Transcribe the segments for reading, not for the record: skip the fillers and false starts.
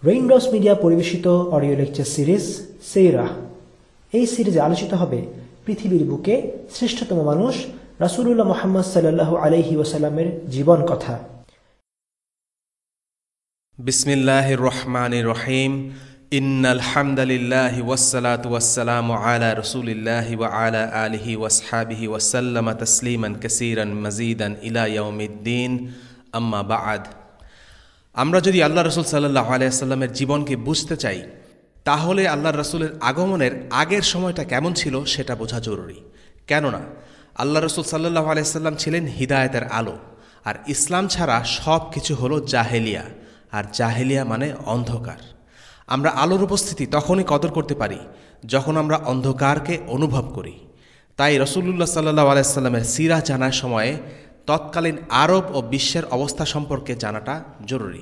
Raindrops media পরিবেশিত audio lecture series সিরাহ। এই সিরিজে আলোচিত হবে পৃথিবীর বুকে শ্রেষ্ঠতম মানুষ রাসূলুল্লাহ মুহাম্মদ সাল্লাল্লাহু আলাইহি ওয়াসাল্লামের জীবন কথা। বিসমিল্লাহির রহমানির রহিম। ইন্নাল হামদালিল্লাহি ওয়াসসালাতু ওয়াসসালামু আলা রাসূলিল্লাহি ওয়া আলা আলিহি ওয়াসহাবিহি ওয়াসাল্লামা তাসলিমান কাসীরান মাজিদান ইলা ইয়াউমিদ্দিন, আম্মা বা'দ। আমরা যদি আল্লাহ রাসূল সাল্লাল্লাহু আলাইহি ওয়াসাল্লামের জীবনকে বুঝতে চাই, তাহলে আল্লাহ রাসূলের আগমনের আগের সময়টা কেমন ছিল সেটা বোঝা জরুরি। কেননা আল্লাহ রাসূল সাল্লাল্লাহু আলাইহি ওয়াসাল্লাম ছিলেন হিদায়াতের আলো, আর ইসলাম ছাড়া সব কিছু হলো জাহেলিয়া, আর জাহেলিয়া মানে অন্ধকার। আমরা আলোর উপস্থিতি তখনই কদর করতে পারি যখন আমরা অন্ধকারকে অনুভব করি। তাই রাসূলুল্লাহ সাল্লাল্লাহু আলাইহি ওয়াসাল্লামের সিরাহ জানার সময়ে তৎকালীন আরব ও বিশ্বের অবস্থা সম্পর্কে জানাটা জরুরি।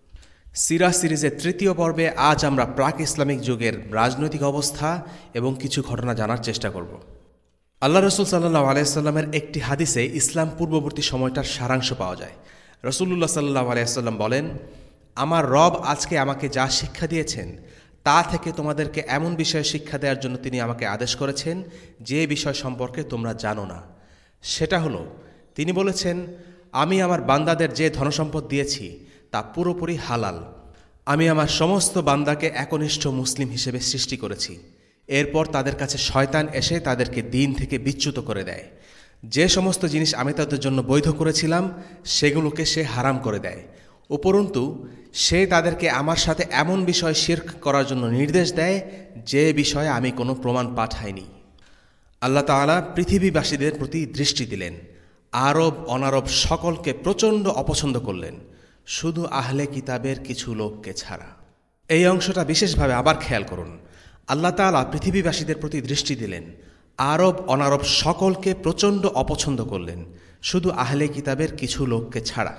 সিরাহ সিরিজের তৃতীয় পর্বে আজ আমরা প্রাক ইসলামিক যুগের রাজনৈতিক অবস্থা এবং কিছু ঘটনা জানার চেষ্টা করব। আল্লাহ রাসূল সাল্লাল্লাহু আলাইহি ওয়াসাল্লামের একটি হাদিসে ইসলাম পূর্ববর্তী সময়টার সারাংশ পাওয়া যায়। রাসূলুল্লাহ সাল্লাল্লাহু আলাইহি ওয়াসাল্লাম বলেন, আমার রব আজকে আমাকে যা শিক্ষা দিয়েছেন তা থেকে তোমাদেরকে এমন বিষয়ে শিক্ষা দেওয়ার জন্য তিনি আমাকে আদেশ করেছেন যে বিষয় সম্পর্কে তোমরা জানো না। সেটা হলো, তিনি বলেছেন, আমি আমার বান্দাদের যে ধনসম্পদ দিয়েছি তা পুরোপুরি হালাল। আমি আমার সমস্ত বান্দাকে একনিষ্ঠ মুসলিম হিসেবে সৃষ্টি করেছি। এরপর তাদের কাছে শয়তান এসে তাদেরকে দ্বীন থেকে বিচ্যুত করে দেয়। যে সমস্ত জিনিস আমি তাদের জন্য বৈধ করেছিলাম সেগুলোকে সে হারাম করে দেয়। উপরন্তু সে তাদেরকে আমার সাথে এমন বিষয় শিরক করার জন্য নির্দেশ দেয় যে বিষয়ে আমি কোনো প্রমাণ পাঠাইনি। আল্লাহ তাআলা পৃথিবীবাসীদের প্রতি দৃষ্টি দিলেন, আরব অনারব সকলকে প্রচণ্ড অপছন্দ করলেন, শুধু আহলে কিতাবের কিছু লোককে ছাড়া। এই অংশটা বিশেষভাবে আবার খেয়াল করুন। আল্লাহ তাআলা পৃথিবীবাসীদের প্রতি দৃষ্টি দিলেন, আরব অনারব সকলকে প্রচণ্ড অপছন্দ করলেন, শুধু আহলে কিতাবের কিছু লোককে ছাড়া।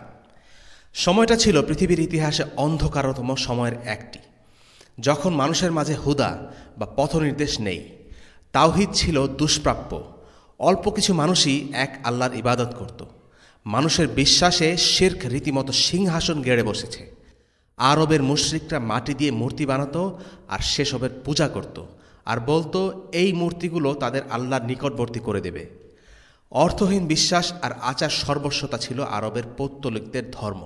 সময়টা ছিল পৃথিবীর ইতিহাসে অন্ধকারতম সময়ের একটি, যখন মানুষের মাঝে হুদা বা পথনির্দেশ নেই। তাওহীদ ছিল দুষ্প্রাপ্য। অল্প কিছু মানুষই এক আল্লাহর ইবাদত করত। মানুষের বিশ্বাসে শিরক রীতিমতো সিংহাসন গেড়ে বসেছে। আরবের মুশরিকরা মাটি দিয়ে মূর্তি বানাতো আর সেসবের পূজা করত, আর বলতো এই মূর্তিগুলো তাদের আল্লাহর নিকটবর্তী করে দেবে। অর্থহীন বিশ্বাস আর আচার সর্বস্বতা ছিল আরবের পৌত্তলিকদের ধর্ম।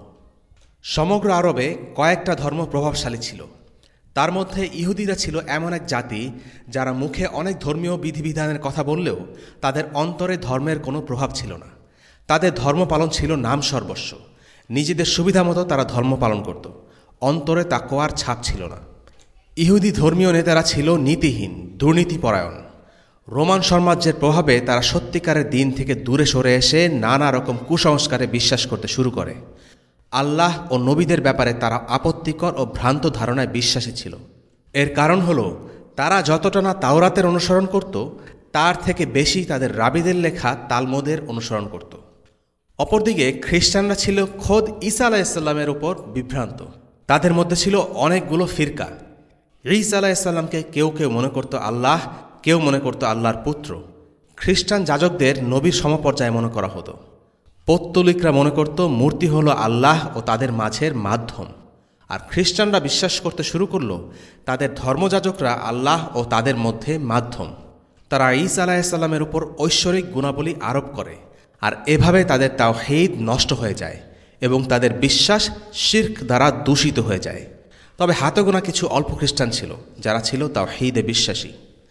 সমগ্র আরবে কয়েকটা ধর্ম প্রভাবশালী ছিল। তার মধ্যে ইহুদিরা ছিল এমন এক জাতি যারা মুখে অনেক ধর্মীয় বিধিবিধানের কথা বললেও তাদের অন্তরে ধর্মের কোনো প্রভাব ছিল না। তাদের ধর্ম পালন ছিল নাম সর্বস্ব। নিজেদের সুবিধা মতো তারা ধর্ম পালন করত, অন্তরে তাকওয়ার ছাপ ছিল না। ইহুদি ধর্মীয় নেতারা ছিল নীতিহীন, দুর্নীতিপরায়ণ। রোমান সাম্রাজ্যের প্রভাবে তারা সত্যিকারের দিন থেকে দূরে সরে এসে নানা রকম কুসংস্কারে বিশ্বাস করতে শুরু করে। আল্লাহ ও নবীদের ব্যাপারে তারা আপত্তিকর ও ভ্রান্ত ধারণায় বিশ্বাসী ছিল। এর কারণ হলো, তারা যতটা না তাওরাতের অনুসরণ করত, তার থেকে বেশি তাদের রাবীদের লেখা তালমুদের অনুসরণ করত। অপরদিকে খ্রিস্টানরা ছিল খোদ ঈসা আলাইহিসসালামের উপর বিভ্রান্ত। তাদের মধ্যে ছিল অনেকগুলো ফিরকা। ঈসা আলাইহিসসালামকে কেউ কেউ মনে করত আল্লাহ, কেউ মনে করত আল্লাহর পুত্র। খ্রিস্টান যাজকদের নবীর সমপর্যায়ে মনে করা হতো। পৌত্তলিকরা মনে করত মূর্তি হলো আল্লাহ ও তাদের মাঝের মাধ্যম। আর খ্রিস্টানরা বিশ্বাস করতে শুরু করল তাদের ধর্মযাজকরা আল্লাহ ও তাদের মধ্যে মাধ্যম। তারা ঈসা আলাইহিসসালামের উপর ঐশ্বরিক গুণাবলী আরোপ করে, আর এভাবে তাদের তাওহীদ নষ্ট হয়ে যায় এবং তাদের বিশ্বাস শিরক দ্বারা দূষিত হয়ে যায়। তবে হাতে গোনা কিছু অল্প খ্রিস্টান ছিল যারা ছিল তাওহীদে বিশ্বাসী।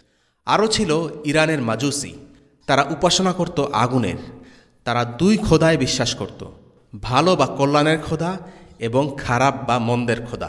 আরও ছিল ইরানের মাজুসি। তারা উপাসনা করত আগুনের। তারা দুই খোদায় বিশ্বাস করত, ভালো বা কল্যাণের খোদা এবং খারাপ বা মন্দের খোদা।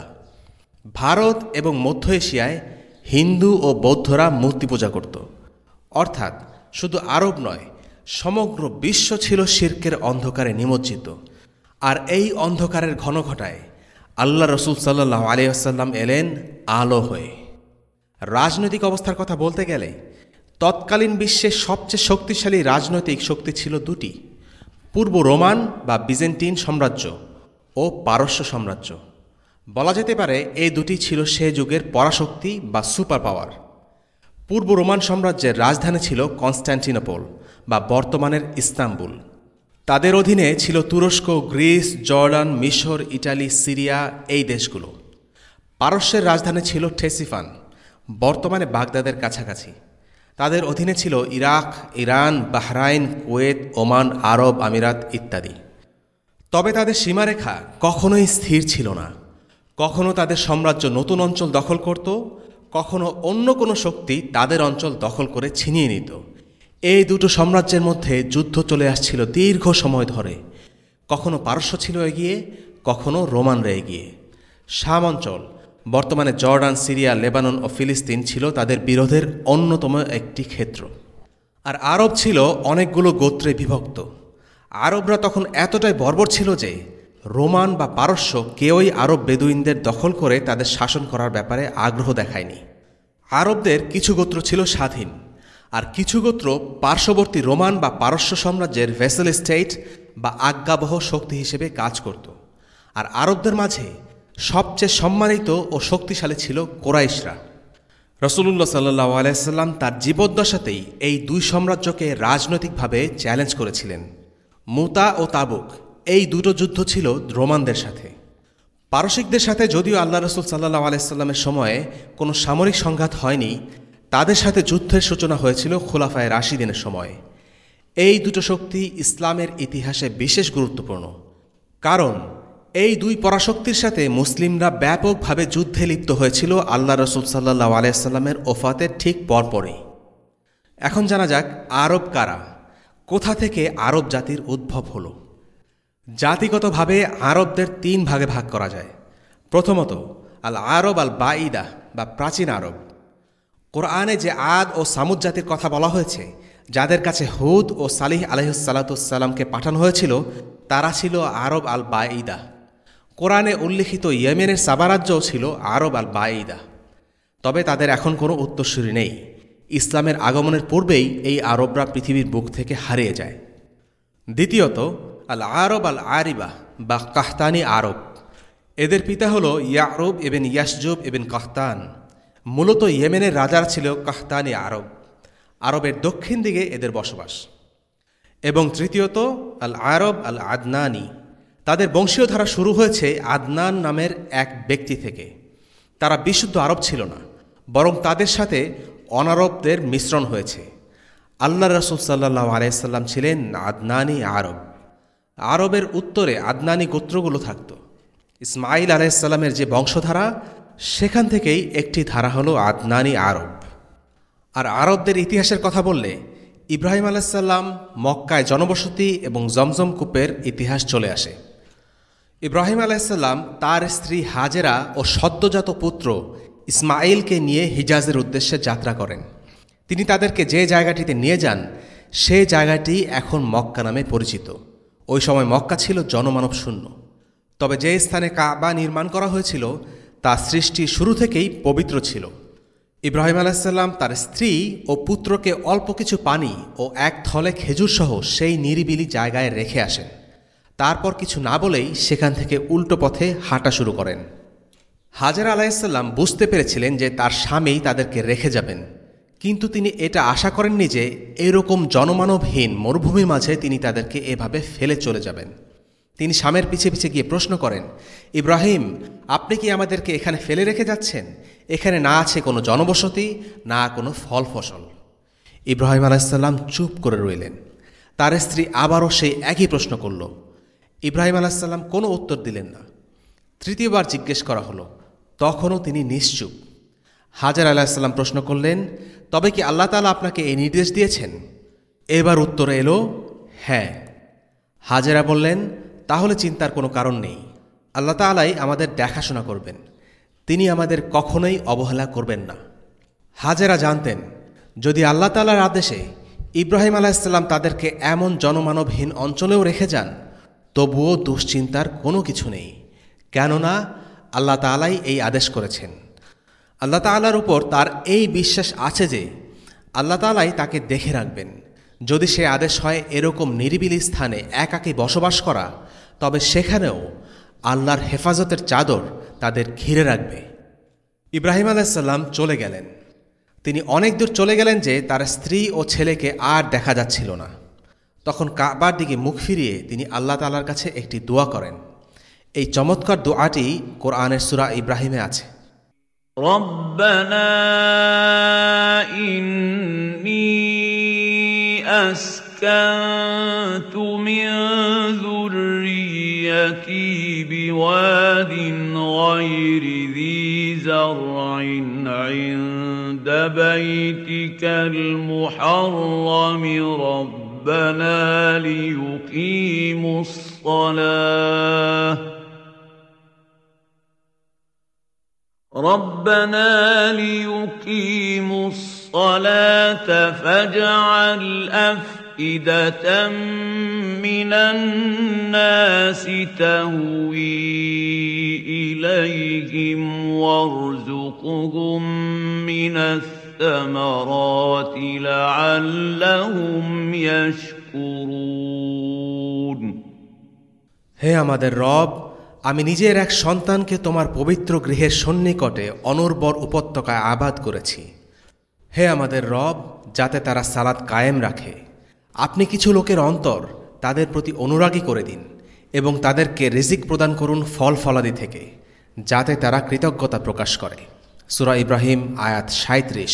ভারত এবং মধ্য এশিয়ায় হিন্দু ও বৌদ্ধরা মূর্তি পূজা করত। অর্থাৎ শুধু আরব নয়, সমগ্র বিশ্ব ছিল শিরকের অন্ধকারে নিমজ্জিত। আর এই অন্ধকারের ঘন ঘটায় আল্লাহ রাসূল সাল্লাল্লাহু আলাইহি ওয়াসাল্লাম এলেন আলো হয়ে। রাজনৈতিক অবস্থার কথা বলতে গেলে তৎকালীন বিশ্বের সবচেয়ে শক্তিশালী রাজনৈতিক শক্তি ছিল দুটি: পূর্ব রোমান বা বিজেন্টিন সাম্রাজ্য ও পারস্য সাম্রাজ্য। বলা যেতে পারে এই দুটি ছিল সে যুগের পরাশক্তি বা সুপার পাওয়ার। পূর্ব রোমান সাম্রাজ্যের রাজধানী ছিল কনস্ট্যান্টিনোপল বা বর্তমানের ইস্তাম্বুল। তাদের অধীনে ছিল তুরস্ক, গ্রিস, জর্ডান, মিশর, ইটালি, সিরিয়া এই দেশগুলো। পারস্যের রাজধানী ছিল ঠেসিফান, বর্তমানে বাগদাদের কাছাকাছি। তাদের অধীনে ছিল Iraq, Iran, Bahrain, Kuwait, Oman, আরব আমিরাত ইত্যাদি। তবে তাদের সীমারেখা কখনোই স্থির ছিল না। কখনো তাদের সাম্রাজ্য নতুন অঞ্চল দখল করত, কখনো অন্য কোনো শক্তি তাদের অঞ্চল দখল করে ছিনিয়ে নিত। এই দুটো সাম্রাজ্যের মধ্যে যুদ্ধ চলে আসছিল দীর্ঘ সময় ধরে। কখনো পারস্য ছিল এগিয়ে, কখনো রোমানরা এগিয়ে। শাম অঞ্চল, বর্তমানে জর্ডান, সিরিয়া, লেবানন ও ফিলিস্তিন ছিল তাদের বিরোধের অন্যতম একটি ক্ষেত্র। আর আরব ছিল অনেকগুলো গোত্রে বিভক্ত। আরবরা তখন এতটাই বর্বর ছিল যে রোমান বা পারস্য কেউই আরব বেদুইনদের দখল করে তাদের শাসন করার ব্যাপারে আগ্রহ দেখায়নি। আরবদের কিছু গোত্র ছিল স্বাধীন, আর কিছু গোত্র পার্শ্ববর্তী রোমান বা পারস্য সাম্রাজ্যের ভেসেল স্টেট বা আজ্ঞাবহ শক্তি হিসেবে কাজ করত। আর আরবদের মাঝে সবচেয়ে সম্মানিত ও শক্তিশালী ছিল কোরাইশরা। রাসূলুল্লাহ সাল্লাল্লাহু আলাইহি সাল্লাম তার জীবদ্দশাতেই এই দুই সাম্রাজ্যকে রাজনৈতিকভাবে চ্যালেঞ্জ করেছিলেন। মুতা ও তাবুক, এই দুটো যুদ্ধ ছিল রোমানদের সাথে। পারসিকদের সাথে যদিও আল্লাহ রাসূল সাল্লাল্লাহু আলাইহি সাল্লামের সময়ে কোনো সামরিক সংঘাত হয়নি, তাদের সাথে যুদ্ধের সূচনা হয়েছিল খুলাফায়ে রাশিদিনের সময়ে। এই দুটো শক্তি ইসলামের ইতিহাসে বিশেষ গুরুত্বপূর্ণ, কারণ এই দুই পরাশক্তির সাথে মুসলিমরা ব্যাপকভাবে যুদ্ধে লিপ্ত হয়েছিল আল্লাহ রাসূল সাল্লাল্লাহু আলাইহি সাল্লামের ওফাতের ঠিক পরপরই। এখন জানা যাক আরব কারা, কোথা থেকে আরব জাতির উদ্ভব হলো। জাতিগতভাবে আরবদের তিন ভাগে ভাগ করা যায়। প্রথমত আল আরব আল বাঈদা বা প্রাচীন আরব। কোরআনে যে আদ ও সামুদ জাতির কথা বলা হয়েছে, যাদের কাছে হুদ ও সালিহ আলাইহিসসালাতুসসালামকে পাঠানো হয়েছিল, তারা ছিল আরব আল বাঈদা। কোরআনে উল্লিখিত ইয়েমেনের সাবারাজ্যও ছিল আরব আল বাঈদা। তবে তাদের এখন কোনো উত্তরসূরি নেই। ইসলামের আগমনের পূর্বেই এই আরবরা পৃথিবীর বুক থেকে হারিয়ে যায়। দ্বিতীয়ত আল আরব আল আরিবা বা কাহতানি আরব। এদের পিতা হল ইয়ারুব ইবন ইয়াসজুব ইবন কাহতান। মূলত ইয়েমেনের রাজারা ছিল কাহতানি আরব। আরবের দক্ষিণ দিকে এদের বসবাস। এবং তৃতীয়ত আল আরব আল আদনানি। তাদের বংশীয় ধারা শুরু হয়েছে আদনান নামের এক ব্যক্তি থেকে। তারা বিশুদ্ধ আরব ছিল না, বরং তাদের সাথে অনারবদের মিশ্রণ হয়েছে। আল্লাহ রাসূল সাল্লাল্লাহু আলাইহি সাল্লাম ছিলেন আদনানি আরব। আরবের উত্তরে আদনানি গোত্রগুলো থাকত। ইসমাঈল আলাইহিস সালামের যে বংশধারা, সেখান থেকেই একটি ধারা হলো আদনানি আরব। আর আরবদের ইতিহাসের কথা বললে ইব্রাহিম আলাইহিস সালাম মক্কায় জনবসতি এবং জমজম কূপের ইতিহাস চলে আসে। ইব্রাহিম আলাইহিস সালাম তার স্ত্রী হাজেরা ও সদ্যজাত পুত্র ইসমাঈলকে নিয়ে হিজাজের উদ্দেশ্যে যাত্রা করেন। তিনি তাদেরকে যে জায়গাটিতে নিয়ে যান, সে জায়গাটি এখন মক্কা নামে পরিচিত। ওই সময় মক্কা ছিল জনমানব শূন্য। তবে যে স্থানে কাবা নির্মাণ করা হয়েছিল, তা সৃষ্টি শুরু থেকেই পবিত্র ছিল। ইব্রাহিম আলাইহিস সালাম তার স্ত্রী ও পুত্রকে অল্প কিছু পানি ও এক থলে খেজুর সহ সেই নিরিবিলি জায়গায় রেখে আসেন। তারপর কিছু না বলেই সেখান থেকে উল্টো পথে হাঁটা শুরু করেন। হাজেরা আলাইহিস সালাম বুঝতে পেরেছিলেন যে তার স্বামী তাদেরকে রেখে যাবেন, কিন্তু তিনি এটা আশা করেননি যে এরকম জনমানবহীন মরুভূমির মাঝে তিনি তাদেরকে এভাবে ফেলে চলে যাবেন। তিনি স্বামীর পিছে পিছে গিয়ে প্রশ্ন করেন, ইব্রাহিম, আপনি কি আমাদেরকে এখানে ফেলে রেখে যাচ্ছেন? এখানে না আছে কোনো জনবসতি, না কোনো ফল ফসল। ইব্রাহিম আলাইহিস সালাম চুপ করে রইলেন। তার স্ত্রী আবারও সেই একই প্রশ্ন করল। ইব্রাহিম আলাইহিস সালাম কোনো উত্তর দিলেন না। তৃতীয়বার জিজ্ঞেস করা হলো, তখনও তিনি নিশ্চুপ। হাজেরা আলাইহিস সালাম প্রশ্ন করলেন, তবে কি আল্লাহ তাআলা আপনাকে এই নির্দেশ দিয়েছেন? এবার উত্তরে এলো, হ্যাঁ। হাজেরা বললেন, তাহলে চিন্তার কোনো কারণ নেই। আল্লাহ তাআলাই আমাদের দেখাশোনা করবেন, তিনি আমাদের কখনোই অবহেলা করবেন না। হাজেরা জানতেন, যদি আল্লাহ তাআলার আদেশে ইব্রাহিম আলাইহিস সালাম তাদেরকে এমন জনমানবহীন অঞ্চলেও রেখে যান, তবুও দুশ্চিন্তার কোনো কিছু নেই, কেননা আল্লাহ তাআলাই এই আদেশ করেছেন। আল্লাহ তাআলার উপর তার এই বিশ্বাস আছে যে আল্লাহ তাআলাই তাকে দেখে রাখবেন। যদি সে আদেশ হয় এরকম নিরিবিলি স্থানে একাকী বসবাস করা, তবে সেখানেও আল্লাহর হেফাজতের চাদর তাদের ঘিরে রাখবে। ইব্রাহিম আলাইহিস সালাম চলে গেলেন। তিনি অনেক দূর চলে গেলেন যে তার স্ত্রী ও ছেলেকে আর দেখা যাচ্ছিল না। তখন কাবার দিকে মুখ ফিরিয়ে তিনি আল্লাহ তাআলার কাছে একটি দোয়া করেন। এই চমৎকার দোয়াটি কোরআনের সূরা ইব্রাহিমে আছে। ربنا إني أسكنت من ذريتي بواد غير ذي زرع عند بيتك المحرم ربنا ليقيموا الصلاة فاجعل أفئدة من الناس تهوي إليهم وارزقهم من الثمرات لعلهم يشكرون হে আমাদের রব, আমি নিজের এক সন্তানকে তোমার পবিত্র গৃহের সন্নিকটে অনর্বর উপত্যকায় আবাদ করেছি। হে আমাদের রব, যাতে তারা সালাত কায়েম রাখে। আপনি কিছু লোকের অন্তর তাদের প্রতি অনুরাগী করে দিন এবং তাদেরকে রিজিক প্রদান করুন ফল ফলাদি থেকে, যাতে তারা কৃতজ্ঞতা প্রকাশ করে। সূরা ইব্রাহিম আয়াত ৩৭।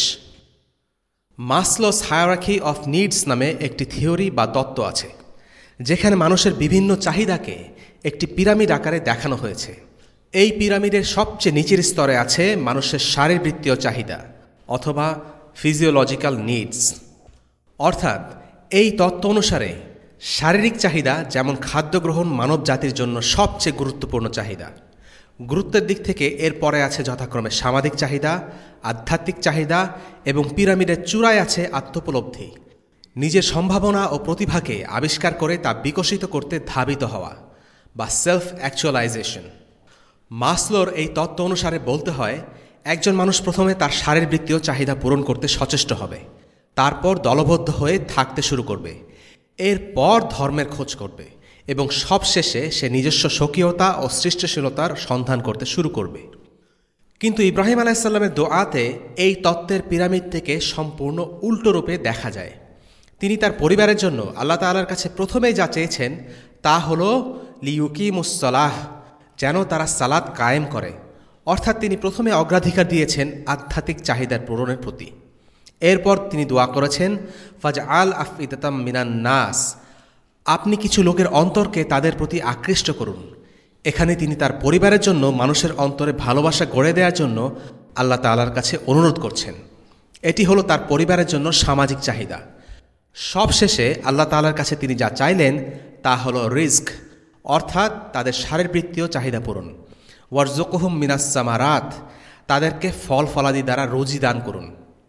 মাসলোস হায়ারার্কি অফ নিডস নামে একটি থিওরি বা তত্ত্ব আছে, যেখানে মানুষের বিভিন্ন চাহিদাকে একটি পিরামিড আকারে দেখানো হয়েছে। এই পিরামিডের সবচেয়ে নিচের স্তরে আছে মানুষের শারীরবৃত্তীয় চাহিদা অথবা ফিজিওলজিক্যাল নিডস। অর্থাৎ এই তত্ত্ব অনুসারে শারীরিক চাহিদা যেমন খাদ্য গ্রহণ মানব জাতির জন্য সবচেয়ে গুরুত্বপূর্ণ চাহিদা। গুরুত্বের দিক থেকে এরপরে আছে যথাক্রমে সামাজিক চাহিদা, আধ্যাত্মিক চাহিদা এবং পিরামিডের চূড়ায় আছে আত্মোপলব্ধি, নিজের সম্ভাবনা ও প্রতিভাকে আবিষ্কার করে তা বিকশিত করতে ধাবিত হওয়া বা সেলফ অ্যাকচুয়ালাইজেশন। মাসলোর এই তত্ত্ব অনুসারে বলতে হয়, একজন মানুষ প্রথমে তার শারীরবৃত্তীয় চাহিদা পূরণ করতে সচেষ্ট হবে, তারপর দলবদ্ধ হয়ে থাকতে শুরু করবে, এরপর ধর্মের খোঁজ করবে এবং সবশেষে সে নিজস্ব স্বকীয়তা ও সৃষ্টিশীলতার সন্ধান করতে শুরু করবে। কিন্তু ইব্রাহিম আলাইহিসসালামের দোয়াতে এই তত্ত্বের পিরামিড থেকে সম্পূর্ণ উল্টো রূপে দেখা যায়। তিনি তার পরিবারের জন্য আল্লাহ তাআলার কাছে প্রথমেই যা চেয়েছেন তা হল লিয়ুকিমুস-সালাহ, যেন তারা সালাত কায়েম করে। অর্থাৎ তিনি প্রথমে অগ্রাধিকার দিয়েছেন আধ্যাত্মিক চাহিদার পূরণের প্রতি। এরপর তিনি দোয়া করেছেন ফাজআল আফইদাতাম মিনান নাস, আপনি কিছু লোকের অন্তরকে তাদের প্রতি আকৃষ্ট করুন। এখানে তিনি তার পরিবারের জন্য মানুষের অন্তরে ভালোবাসা গড়ে দেওয়ার জন্য আল্লাহ তাআলার কাছে অনুরোধ করছেন। এটি হলো তার পরিবারের জন্য সামাজিক চাহিদা। সবশেষে আল্লাহ তাআলার কাছে তিনি যা চাইলেন তা হলো রিজক, অর্থাৎ তাদের শারীরবৃত্তীয় চাহিদা পূরণ। ওয়ারজুকহুম মিনাস সামারাত, তাদেরকে ফল ফলাদি দ্বারা রুজি দান করুন।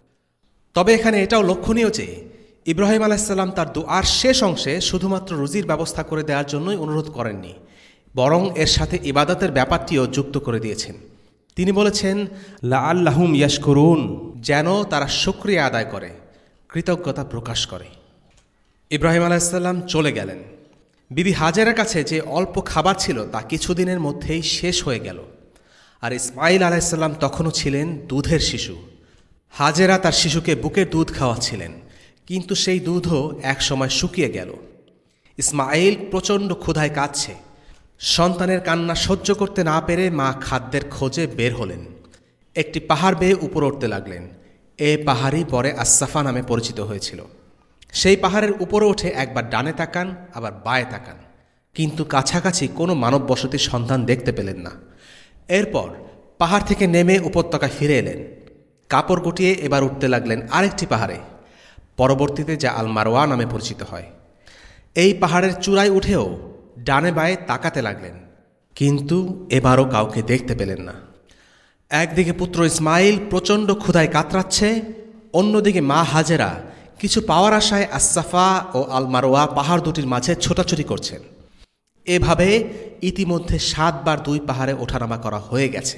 তবে এখানে এটাও লক্ষণীয় যে ইব্রাহিম আলাইহিসসালাম তার দুআর শেষ অংশে শুধুমাত্র রুজির ব্যবস্থা করে দেওয়ার জন্যই অনুরোধ করেননি, বরং এর সাথে ইবাদতের ব্যাপারটিও যুক্ত করে দিয়েছেন। তিনি বলেছেন লাআল্লাহুম ইয়াশকুরুন, যেন তারা শুকরিয়া আদায় করে, কৃতজ্ঞতা প্রকাশ করে। ইব্রাহিম আলাইহিসসালাম চলে গেলেন। বিবি হাজেরার কাছে যে অল্প খাবার ছিল তা কিছুদিনের মধ্যেই শেষ হয়ে গেল। আর ইসমাইল আলাইহিসসালাম তখনও ছিলেন দুধের শিশু। হাজেরা তার শিশুকে বুকের দুধ খাওয়াচ্ছিলেন, কিন্তু সেই দুধও একসময় শুকিয়ে গেল। ইসমাইল প্রচণ্ড ক্ষুধায় কাঁদছে। সন্তানের কান্না সহ্য করতে না পেরে মা খাদ্যের খোঁজে বের হলেন। একটি পাহাড় বেয়ে উপরে উঠতে লাগলেন। এ পাহাড়ই পরে আস-সাফা নামে পরিচিত হয়েছিল। সেই পাহাড়ের উপরে উঠে একবার ডানে তাকান, আবার বাঁয়ে তাকান, কিন্তু কাছাকাছি কোনো মানব বসতির সন্ধান দেখতে পেলেন না। এরপর পাহাড় থেকে নেমে উপত্যকায় ফিরে এলেন। কাপড় গুটিয়ে এবার উঠতে লাগলেন আরেকটি পাহাড়ে, পরবর্তীতে যা আল মারওয়া নামে পরিচিত হয়। এই পাহাড়ের চূড়ায় উঠেও ডানে বাঁয়ে তাকাতে লাগলেন, কিন্তু এবারও কাউকে দেখতে পেলেন না। একদিকে পুত্র ইসমাইল প্রচণ্ড ক্ষুধায় কাতরাচ্ছে, অন্যদিকে মা হাজেরা কিছু পাওয়ার আশায় আস-সাফা ও আল মারওয়া পাহাড় দুটির মাঝে ছোটাছুটি করছেন। এভাবে ইতিমধ্যে 7 বার 2 পাহাড়ে ওঠানামা করা হয়ে গেছে।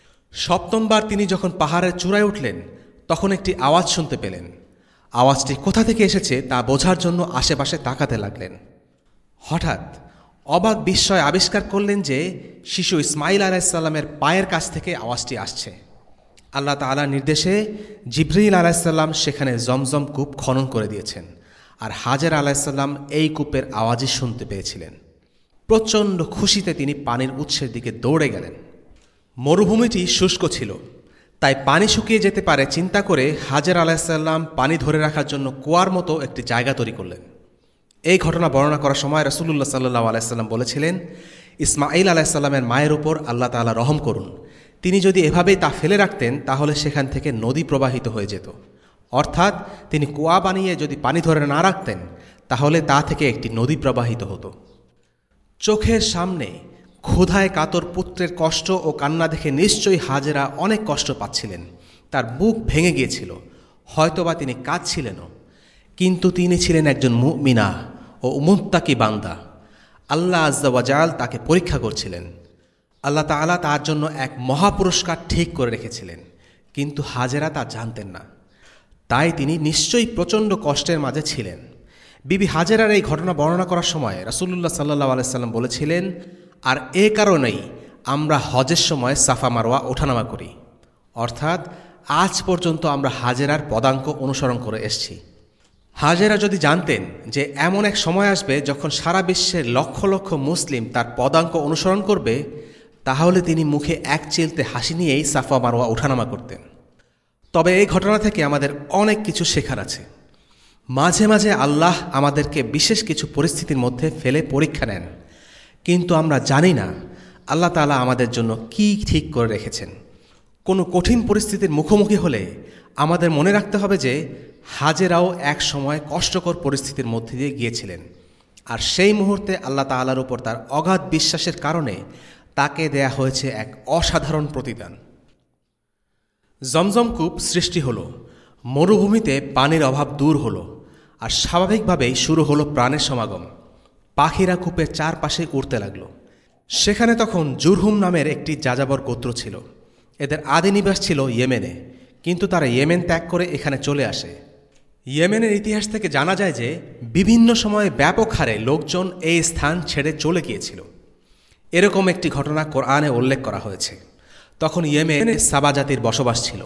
7ম বার তিনি যখন পাহাড়ের চূড়ায় উঠলেন, তখন একটি আওয়াজ শুনতে পেলেন। আওয়াজটি কোথা থেকে এসেছে তা বোঝার জন্য আশেপাশে তাকাতে লাগলেন। হঠাৎ অবাক বিস্ময় আবিষ্কার করলেন যে শিশু ইসমাইল আলাইহিসসালামের পায়ের কাছ থেকে আওয়াজটি আসছে। আল্লাহ তাআলার নির্দেশে জিবরিল আলাইহিসসালাম সেখানে জমজম কূপ খনন করে দিয়েছেন, আর হাজেরা আলাইহিসসালাম এই কূপের আওয়াজই শুনতে পেয়েছিলেন। প্রচণ্ড খুশিতে তিনি পানির উৎসের দিকে দৌড়ে গেলেন। মরুভূমিটি শুষ্ক ছিল, তাই পানি শুকিয়ে যেতে পারে চিন্তা করে হাজেরা আলাইহিসসালাম পানি ধরে রাখার জন্য কুয়ার মতো একটি জায়গা তৈরি করলেন। এই ঘটনা বর্ণনা করার সময় রাসূলুল্লাহ সাল্লাল্লাহু আলাইহি ওয়াসাল্লাম বলেছিলেন, ইসমাঈল আলাইহিসসালামের মায়ের উপর আল্লাহ তাআলা রহম করুন। তিনি যদি এভাবেই তা ফেলে রাখতেন তাহলে সেখান থেকে নদী প্রবাহিত হয়ে যেত। অর্থাৎ তিনি কুয়া বানিয়ে যদি পানি ধরে না রাখতেন তাহলে তা থেকে একটি নদী প্রবাহিত হতো। চোখের সামনে ক্ষুধায় কাতর পুত্রের কষ্ট ও কান্না দেখে নিশ্চয়ই হাজেরা অনেক কষ্ট পাচ্ছিলেন। তার বুক ভেঙে গিয়েছিল, হয়তোবা তিনি কাঁদছিলেনও, কিন্তু তিনি ছিলেন একজন মুমিনা ও মুত্তাকি বান্দা। আল্লাহ আজ্জা ওয়া জাল তাকে পরীক্ষা করছিলেন। আল্লাহ তাআলা তার জন্য এক মহাপুরস্কার ঠিক করে রেখেছিলেন, কিন্তু হাজেরা তা জানতেন না। তাই তিনি নিশ্চয়ই প্রচণ্ড কষ্টের মাঝে ছিলেন। বিবি হাজেরার এই ঘটনা বর্ণনা করার সময় রাসূলুল্লাহ সাল্লাল্লাহু আলাইহি ওয়াসাল্লাম বলেছিলেন, আর এ কারণেই আমরা হজের সময় সাফা মারওয়া ওঠানামা করি। অর্থাৎ আজ পর্যন্ত আমরা হাজেরার পদাঙ্ক অনুসরণ করে এসেছি। হাজেরা যদি জানতেন যে এমন এক সময় আসবে যখন সারা বিশ্বের লক্ষ লক্ষ মুসলিম তার পদাঙ্ক অনুসরণ করবে, তাহলে তিনি মুখে এক চিলতে হাসি নিয়েই সাফা মারওয়া ওঠানামা করতেন। তবে এই ঘটনা থেকে আমাদের অনেক কিছু শেখার আছে। মাঝে মাঝে আল্লাহ আমাদেরকে বিশেষ কিছু পরিস্থিতির মধ্যে ফেলে পরীক্ষা নেন, কিন্তু আমরা জানি না আল্লাহ তাআলা আমাদের জন্য কি ঠিক করে রেখেছেন। কোনো কঠিন পরিস্থিতির মুখোমুখি হলে আমাদের মনে রাখতে হবে যে হাজেরাও এক সময় কষ্টকর পরিস্থিতির মধ্যে দিয়ে গিয়েছিলেন, আর সেই মুহূর্তে আল্লাহ তাআলার উপর তার অগাধ বিশ্বাসের কারণে তাকে দেয়া হয়েছে এক অসাধারণ প্রতিদান। জমজম কূপ সৃষ্টি হলো, মরুভূমিতে পানির অভাব দূর হলো, আর স্বাভাবিকভাবেই শুরু হলো প্রাণের সমাগম। পাখিরা কূপের চারপাশে উড়তে লাগলো। সেখানে তখন জুরহুম নামের একটি যাযাবর গোত্র ছিল। এদের আদি নিবাস ছিল ইয়েমেনে, কিন্তু তারা ইয়েমেন ত্যাগ করে এখানে চলে আসে। ইয়েমেনের ইতিহাস থেকে জানা যায় যে বিভিন্ন সময়ে ব্যাপক হারে লোকজন এই স্থান ছেড়ে চলে গিয়েছিল। এরকম একটি ঘটনা কোরআনে উল্লেখ করা হয়েছে। তখন ইয়েমেনে সাবা জাতির বসবাস ছিল।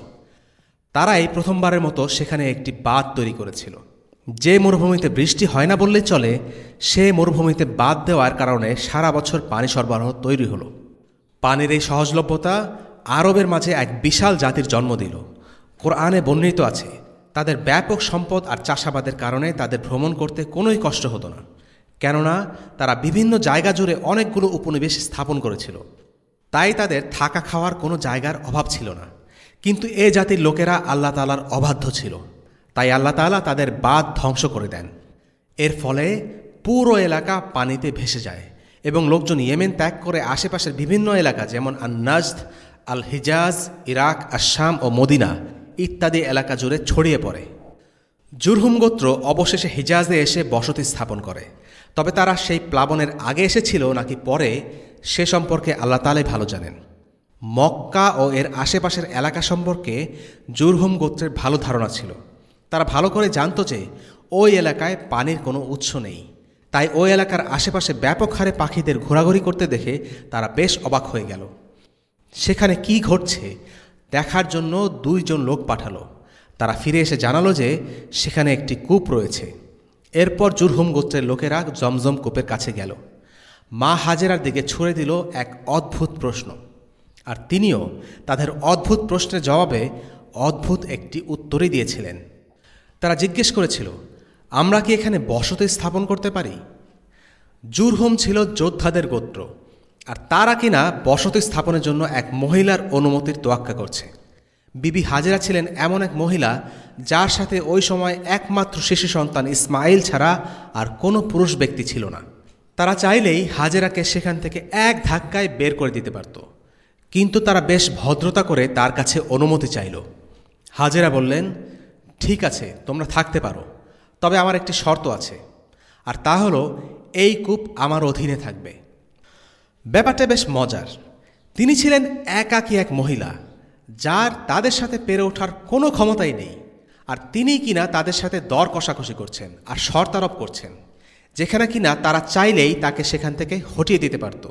তারাই প্রথমবারের মতো সেখানে একটি বাঁধ তৈরি করেছিল। যে মরুভূমিতে বৃষ্টি হয় না বললেই চলে, সে মরুভূমিতে বাঁধ দেওয়ার কারণে সারা বছর পানি সরবরাহ তৈরি হলো। পানির এই সহজলভ্যতা আরবের মাঝে এক বিশাল জাতির জন্ম দিল। কোরআনে বর্ণিত আছে, তাদের ব্যাপক সম্পদ আর চাষাবাদের কারণে তাদের ভ্রমণ করতে কোনোই কষ্ট হতো না, কেননা তারা বিভিন্ন জায়গা জুড়ে অনেকগুলো উপনিবেশ স্থাপন করেছিল। তাই তাদের থাকা খাওয়ার কোনো জায়গার অভাব ছিল না। কিন্তু এ জাতির লোকেরা আল্লাহ তাআলার অবাধ্য ছিল, তাই আল্লাহ তাআলা তাদের বাঁধ ধ্বংস করে দেন। এর ফলে পুরো এলাকা পানিতে ভেসে যায় এবং লোকজন ইয়েমেন ত্যাগ করে আশেপাশের বিভিন্ন এলাকা যেমন আন-নাজদ, আল হিজাজ, ইরাক, আশ-শাম ও মদিনা ইত্যাদি এলাকা জুড়ে ছড়িয়ে পড়ে। জুরহুম গোত্র অবশেষে হিজাজে এসে বসতি স্থাপন করে। তবে তারা সেই প্লাবনের আগে এসেছিল নাকি পরে, সে সম্পর্কে আল্লাহ তাআলাই ভালো জানেন। মক্কা ও এর আশেপাশের এলাকা সম্পর্কে জুরহুম গোত্রের ভালো ধারণা ছিল। তারা ভালো করে জানত যে ওই এলাকায় পানির কোনো উৎস নেই। তাই ওই এলাকার আশেপাশে ব্যাপক হারে পাখিদের ঘোরাঘুরি করতে দেখে তারা বেশ অবাক হয়ে গেল। সেখানে কি ঘটছে দেখার জন্য 2 জন লোক পাঠালো। তারা ফিরে এসে জানালো যে সেখানে একটি কূপ রয়েছে। এরপর জুরহুম গোত্রের লোকেরা জমজম কূপের কাছে গেল। মা হাজেরার দিকে ছুড়ে দিল এক অদ্ভুত প্রশ্ন, আর তিনিও তাদের অদ্ভুত প্রশ্নের জবাবে অদ্ভুত একটি উত্তরই দিয়েছিলেন। তারা জিজ্ঞেস করেছিল, আমরা কি এখানে বসতি স্থাপন করতে পারি? জুরহুম ছিল যোদ্ধাদের গোত্র, আর তারা কিনা বসতি স্থাপনের জন্য এক মহিলার অনুমতির তোয়াক্কা করছে। বিবি হাজেরা ছিলেন এমন এক মহিলা যার সাথে ওই সময় একমাত্র শিশু সন্তান ইসমাইল ছাড়া আর কোনো পুরুষ ব্যক্তি ছিল না। তারা চাইলেই হাজেরাকে সেখান থেকে এক ধাক্কায় বের করে দিতে পারত, কিন্তু তারা বেশ ভদ্রতা করে তার কাছে অনুমতি চাইল। হাজেরা বললেন, ঠিক আছে, তোমরা থাকতে পারো, তবে আমার একটি শর্ত আছে, আর তা হলো এই কূপ আমার অধীনে থাকবে। ব্যাপারটা বেশ মজার। তিনি ছিলেন একাকী এক মহিলা যার তাদের সাথে পেরে ওঠার কোনো ক্ষমতাই নেই, আর তিনি কিনা তাদের সাথে দর কষাকষি করছেন আর শর্ত আরোপ করছেন, যেখানে কিনা তারা চাইলেই তাকে সেখান থেকে হটিয়ে দিতে পারত।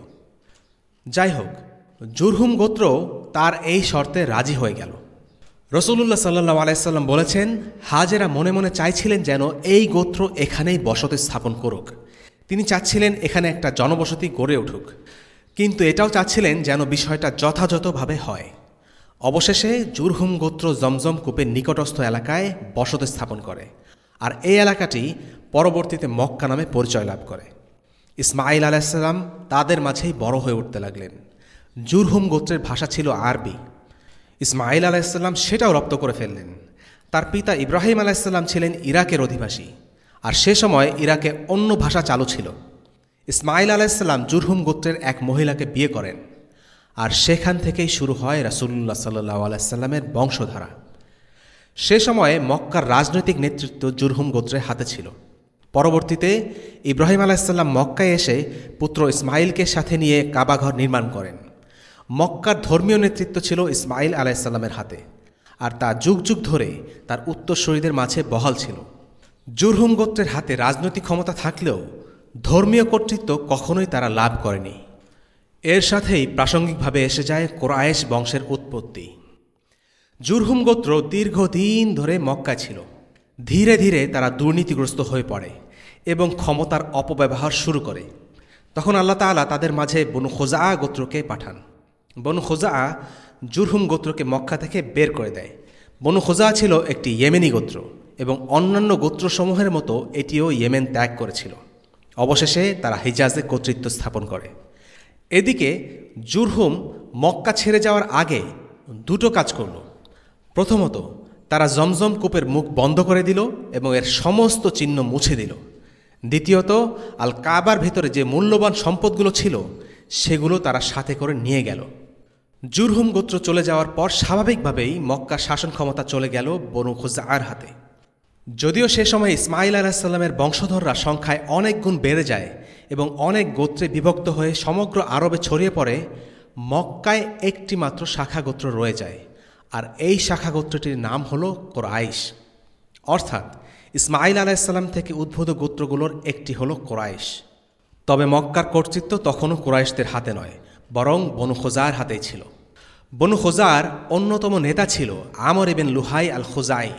যাই হোক, জুরহুম গোত্র তার এই শর্তে রাজি হয়ে গেল। রাসূলুল্লাহ সাল্লাল্লাহু আলাইহি ওয়াসাল্লাম বলেছেন, হাজেরা মনে মনে চাইছিলেন যেন এই গোত্র এখানেই বসতি স্থাপন করুক। তিনি চাচ্ছিলেন এখানে একটা জনবসতি গড়ে উঠুক, কিন্তু এটাও চাচ্ছিলেন যেন বিষয়টা যথাযথভাবে হয়। অবশেষে জুরহুম গোত্র জমজম কূপের নিকটস্থ এলাকায় বসতি স্থাপন করে, আর এই এলাকাটি পরবর্তীতে মক্কা নামে পরিচয় লাভ করে। ইসমাঈল আলাইহিসসালাম তাদের মাঝেই বড় হয়ে উঠতে লাগলেন। জুরহুম গোত্রের ভাষা ছিল আরবি। ইসমাঈল আলাইহিসসালাম সেটাও রপ্ত করে ফেললেন। তার পিতা ইব্রাহিম আলাইহিসসালাম ছিলেন ইরাকের অধিবাসী, আর সে সময় ইরাকে অন্য ভাষা চালু ছিল। ইসমাঈল আলাইহিসসালাম জুরহুম গোত্রের এক মহিলাকে বিয়ে করেন, আর সেখান থেকেই শুরু হয় রাসূলুল্লাহ সাল্লাল্লাহু আলাইহি ওয়াসাল্লামের বংশধারা। সে সময়ে মক্কার রাজনৈতিক নেতৃত্ব জুরহুম গোত্রের হাতে ছিল। পরবর্তীতে ইব্রাহিম আলাইহিসসালাম মক্কায় এসে পুত্র ইসমাঈলকে সাথে নিয়ে কাবাঘর নির্মাণ করেন। মক্কার ধর্মীয় নেতৃত্ব ছিল ইসমাঈল আলাইহিসসালামের হাতে, আর তা যুগ যুগ ধরে তার উত্তরসূরিদের মাঝে বহাল ছিল। জুরহুম গোত্রের হাতে রাজনৈতিক ক্ষমতা থাকলেও ধর্মীয় কর্তৃত্ব কখনোই তারা লাভ করেনি। এর সাথেই প্রাসঙ্গিকভাবে এসে যায় কুরাইশ বংশের উৎপত্তি। জুরহুম গোত্র দীর্ঘদিন ধরে মক্কায় ছিল। ধীরে ধীরে তারা দুর্নীতিগ্রস্ত হয়ে পড়ে এবং ক্ষমতার অপব্যবহার শুরু করে। তখন আল্লাহ তাআলা তাদের মাঝে বনু খুজাআ গোত্রকে পাঠান। বনু খুজাআ জুরহুম গোত্রকে মক্কা থেকে বের করে দেয়। বনু খুজাআ ছিল একটি ইয়েমেনি গোত্র এবং অন্যান্য গোত্রসমূহের মতো এটিও ইয়েমেন ত্যাগ করেছিল। অবশেষে তারা হিজাজে কর্তৃত্ব স্থাপন করে। এদিকে জুরহুম মক্কা ছেড়ে যাওয়ার আগে দুটো কাজ করল। প্রথমত, তারা জমজম কূপের মুখ বন্ধ করে দিল এবং এর সমস্ত চিহ্ন মুছে দিল। দ্বিতীয়ত, আল কাবার ভিতরে যে মূল্যবান সম্পদগুলো ছিল সেগুলো তারা সাথে করে নিয়ে গেল। জুরহুম গোত্র চলে যাওয়ার পর স্বাভাবিকভাবেই মক্কার শাসন ক্ষমতা চলে গেল বনু খুজাআর হাতে। যদিও সে সময় ইসমাঈল আলাইহিসসালামের বংশধররা সংখ্যায় অনেক গুণ বেড়ে যায় এবং অনেক গোত্রে বিভক্ত হয়ে সমগ্র আরবে ছড়িয়ে পড়ে, মক্কায় একটি মাত্র শাখা গোত্র রয়ে যায়, আর এই শাখা গোত্রটির নাম হল কুরাইশ। অর্থাৎ ইসমাঈল আলাইহিসসালাম থেকে উদ্ভূত গোত্রগুলোর একটি হল কুরাইশ। তবে মক্কার কর্তৃত্ব তখনও কুরাইশদের হাতে নয়, বরং বনু খুজাআর হাতেই ছিল। বনু খুজাআর অন্যতম নেতা ছিল আমর ইবনে লুহাই আল খুজাই।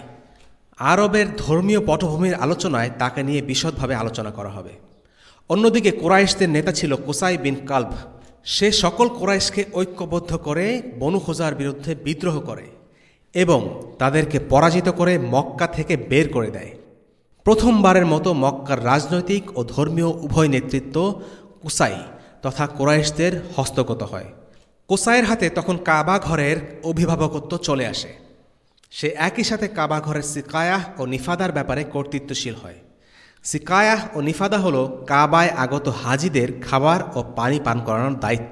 আরবের ধর্মীয় পটভূমির আলোচনায় তাকে নিয়ে বিশদভাবে আলোচনা করা হবে। অন্যদিকে কুরাইশদের নেতা ছিল কুসাই বিন কালব। সে সকল কুরাইশকে ঐক্যবদ্ধ করে বনু খুজাআর বিরুদ্ধে বিদ্রোহ করে এবং তাদেরকে পরাজিত করে মক্কা থেকে বের করে দেয়। প্রথমবারের মতো মক্কার রাজনৈতিক ও ধর্মীয় উভয় নেতৃত্ব কুসাই তথা কুরাইশদের হস্তগত হয়। কুসাইয়ের হাতে তখন কাবা ঘরের অভিভাবকত্ব চলে আসে। সে একই সাথে কাবা ঘরের সিকায়াহ ও নিফাদার ব্যাপারে কর্তৃত্বশীল হয়। সিকায়াহ ও নিফাদা হল কাবায় আগত হাজিদের খাবার ও পানি পান করানোর দায়িত্ব।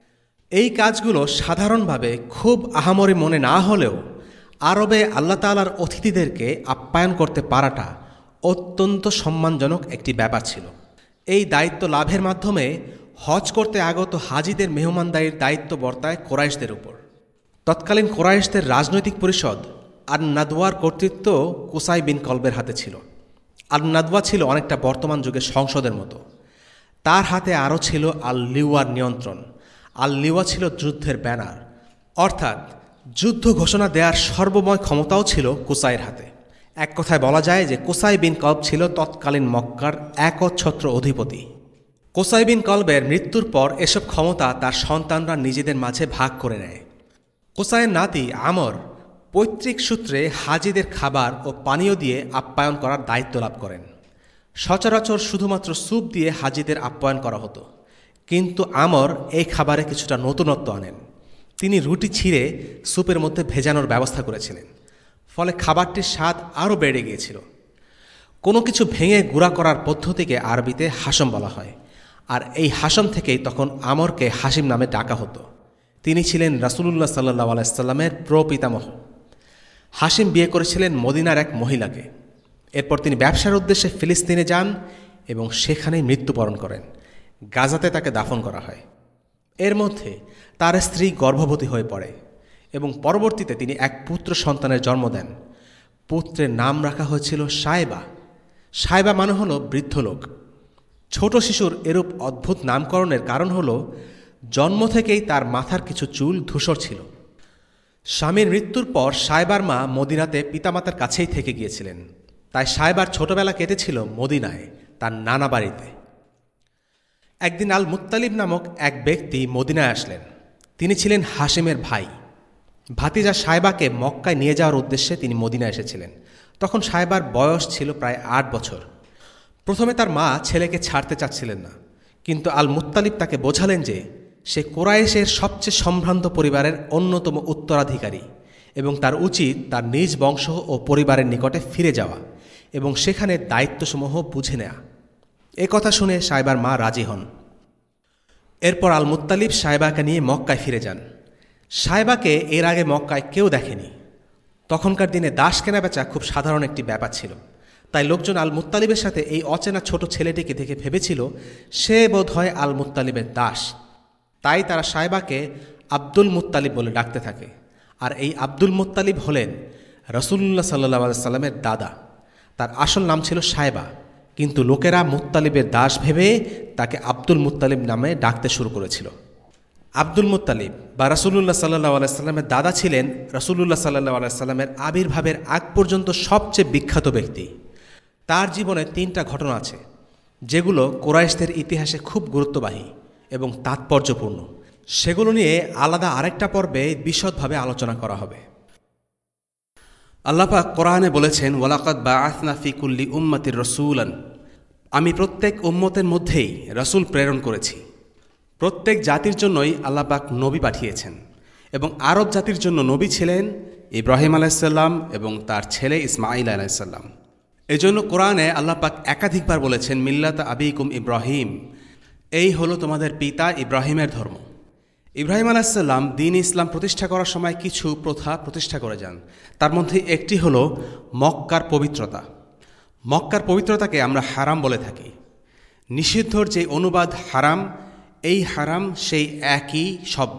এই কাজগুলো সাধারণভাবে খুব আহামরি মনে না হলেও আরবে আল্লাহ তাআলার অতিথিদেরকে আপ্যায়ন করতে পারাটা অত্যন্ত সম্মানজনক একটি ব্যাপার ছিল। এই দায়িত্ব লাভের মাধ্যমে হজ করতে আগত হাজিদের মেহমানদারির দায়িত্ব বর্তায় কুরাইশদের উপর। তৎকালীন কুরাইশদের রাজনৈতিক পরিষদ আর নাদওয়ার কর্তৃত্ব কুসাই বিন কলবের হাতে ছিল। আর নাদওয়া ছিল অনেকটা বর্তমান যুগের সংসদের মতো। তার হাতে আরও ছিল আল লিওয়ার নিয়ন্ত্রণ। আল লিওয়া ছিল যুদ্ধের ব্যানার, অর্থাৎ যুদ্ধ ঘোষণা দেওয়ার সর্বময় ক্ষমতাও ছিল কুসাইয়ের হাতে। এক কথায় বলা যায় যে কুসাই বিন কলব ছিল তৎকালীন মক্কার একচ্ছত্র অধিপতি। কুসাই বিন কলবের মৃত্যুর পর এসব ক্ষমতা তার সন্তানরা নিজেদের মাঝে ভাগ করে নেয়। কুসাইয়ের নাতি আমর পৈতৃক সূত্রে হাজিদের খাবার ও পানীয় দিয়ে আপ্যায়ন করার দায়িত্ব লাভ করেন। সচরাচর শুধুমাত্র স্যুপ দিয়ে হাজিদের আপ্যায়ন করা হতো, কিন্তু আমর এই খাবারে কিছুটা নতুনত্ব আনেন। তিনি রুটি ছিঁড়ে স্যুপের মধ্যে ভেজানোর ব্যবস্থা করেছিলেন, ফলে খাবারটির স্বাদ আরও বেড়ে গিয়েছিল। কোনো কিছু ভেঙে গুঁড়া করার পদ্ধতিকে আরবিতে হাসম বলা হয়, আর এই হাসম থেকেই তখন আমরকে হাসিম নামে ডাকা হতো। তিনি ছিলেন রাসূলুল্লাহ সাল্লাল্লাহু আলাইহি ওয়াসাল্লামের প্রপিতামহ। হাসিম বিয়ে করেছিলেন মদিনার এক মহিলাকে। এরপর তিনি ব্যবসার উদ্দেশ্যে ফিলিস্তিনে যান এবং সেখানেই মৃত্যুবরণ করেন। গাজাতে তাকে দাফন করা হয়। এর মধ্যে তার স্ত্রী গর্ভবতী হয়ে পড়ে এবং পরবর্তীতে তিনি এক পুত্র সন্তানের জন্ম দেন। পুত্রের নাম রাখা হয়েছিল সায়বা। সায়বা মানে হল বৃদ্ধ লোক। ছোট শিশুর এরূপ অদ্ভুত নামকরণের কারণ হল জন্ম থেকেই তার মাথার কিছু চুল ধূসর ছিল। স্বামীর মৃত্যুর পর সায়বার মা মদিনাতে পিতামাতার কাছেই থেকে গিয়েছিলেন, তাই সায়বার ছোটবেলা কেটেছিল মদিনায়, তার নানা বাড়িতে। একদিন আল মুত্তালিব নামক এক ব্যক্তি মদিনায় আসলেন। তিনি ছিলেন হাশিমের ভাই। ভাতিজা সায়বাকে মক্কায় নিয়ে যাওয়ার উদ্দেশ্যে তিনি মদিনা এসেছিলেন। তখন সায়বার বয়স ছিল প্রায় 8 বছর। প্রথমে তার মা ছেলেকে ছাড়তে চাচ্ছিলেন না, কিন্তু আল মুত্তালিব তাকে বোঝালেন যে সে কুরাইশের সবচেয়ে সম্ভ্রান্ত পরিবারের অন্যতম উত্তরাধিকারী এবং তার উচিত তার নিজ বংশ ও পরিবারের নিকটে ফিরে যাওয়া এবং সেখানে দায়িত্বসমূহ বুঝে নেয়া। এ কথা শুনে সায়বার মা রাজি হন। এরপর আল মুত্তালিব সায়বাকে নিয়ে মক্কায় ফিরে যান। সায়বাকে এর আগে মক্কায় কেউ দেখেনি। তখনকার দিনে দাস কেনাবেচা খুব সাধারণ একটি ব্যাপার ছিল, তাই লোকজন আল মুত্তালিবের সাথে এই অচেনা ছোট ছেলেটিকে দেখে ভেবেছিল সে বোধ হয় আল মুত্তালিবের দাস। তাই তারা সায়বাকে আব্দুল মুত্তালিব বলে ডাকতে থাকে। আর এই আব্দুল মুত্তালিব হলেন রাসূলুল্লাহ সাল্লাল্লাহু আলাইহি সাল্লামের দাদা। তার আসল নাম ছিল সায়বা, কিন্তু লোকেরা মুত্তালিবের দাস ভেবে তাকে আব্দুল মুত্তালিব নামে ডাকতে শুরু করেছিল। আব্দুল মুত্তালিব বা রাসূলুল্লাহ সাল্লাল্লাহু আলাইহি সাল্লামের দাদা ছিলেন রাসূলুল্লাহ সাল্লাল্লাহু আলাইহি সাল্লামের আবির্ভাবের আগ পর্যন্ত সবচেয়ে বিখ্যাত ব্যক্তি। তার জীবনে 3টা ঘটনা আছে যেগুলো কুরাইশদের ইতিহাসে খুব গুরুত্ববাহী এবং তাৎপর্যপূর্ণ। সেগুলো নিয়ে আলাদা আরেকটা পর্বে বিশদভাবে আলোচনা করা হবে। আল্লাহ পাক কোরআনে বলেছেন, ওয়ালাকাদ বাআসনা ফি কুল্লি উম্মাতির রাসূলান, আমি প্রত্যেক উম্মতের মধ্যেই রাসূল প্রেরণ করেছি। প্রত্যেক জাতির জন্যই আল্লাহ পাক নবী পাঠিয়েছেন এবং আরব জাতির জন্য নবী ছিলেন ইব্রাহিম আলাইহিস সালাম এবং তার ছেলে ইসমাঈল আলাইহিস সালাম। এজন্য কোরআনে আল্লাহ পাক একাধিকবার বলেছেন, মিল্লাত আবিকুম ইব্রাহিম, এই হলো তোমাদের পিতা ইব্রাহিমের ধর্ম। ইব্রাহিম আলাইহিস সালাম দ্বীন ইসলাম প্রতিষ্ঠা করার সময় কিছু প্রথা প্রতিষ্ঠা করে যান। তার মধ্যে একটি হলো মক্কার পবিত্রতা। মক্কার পবিত্রতাকে আমরা হারাম বলে থাকি। নিষিদ্ধর যে অনুবাদ হারাম, এই হারাম সেই একই শব্দ।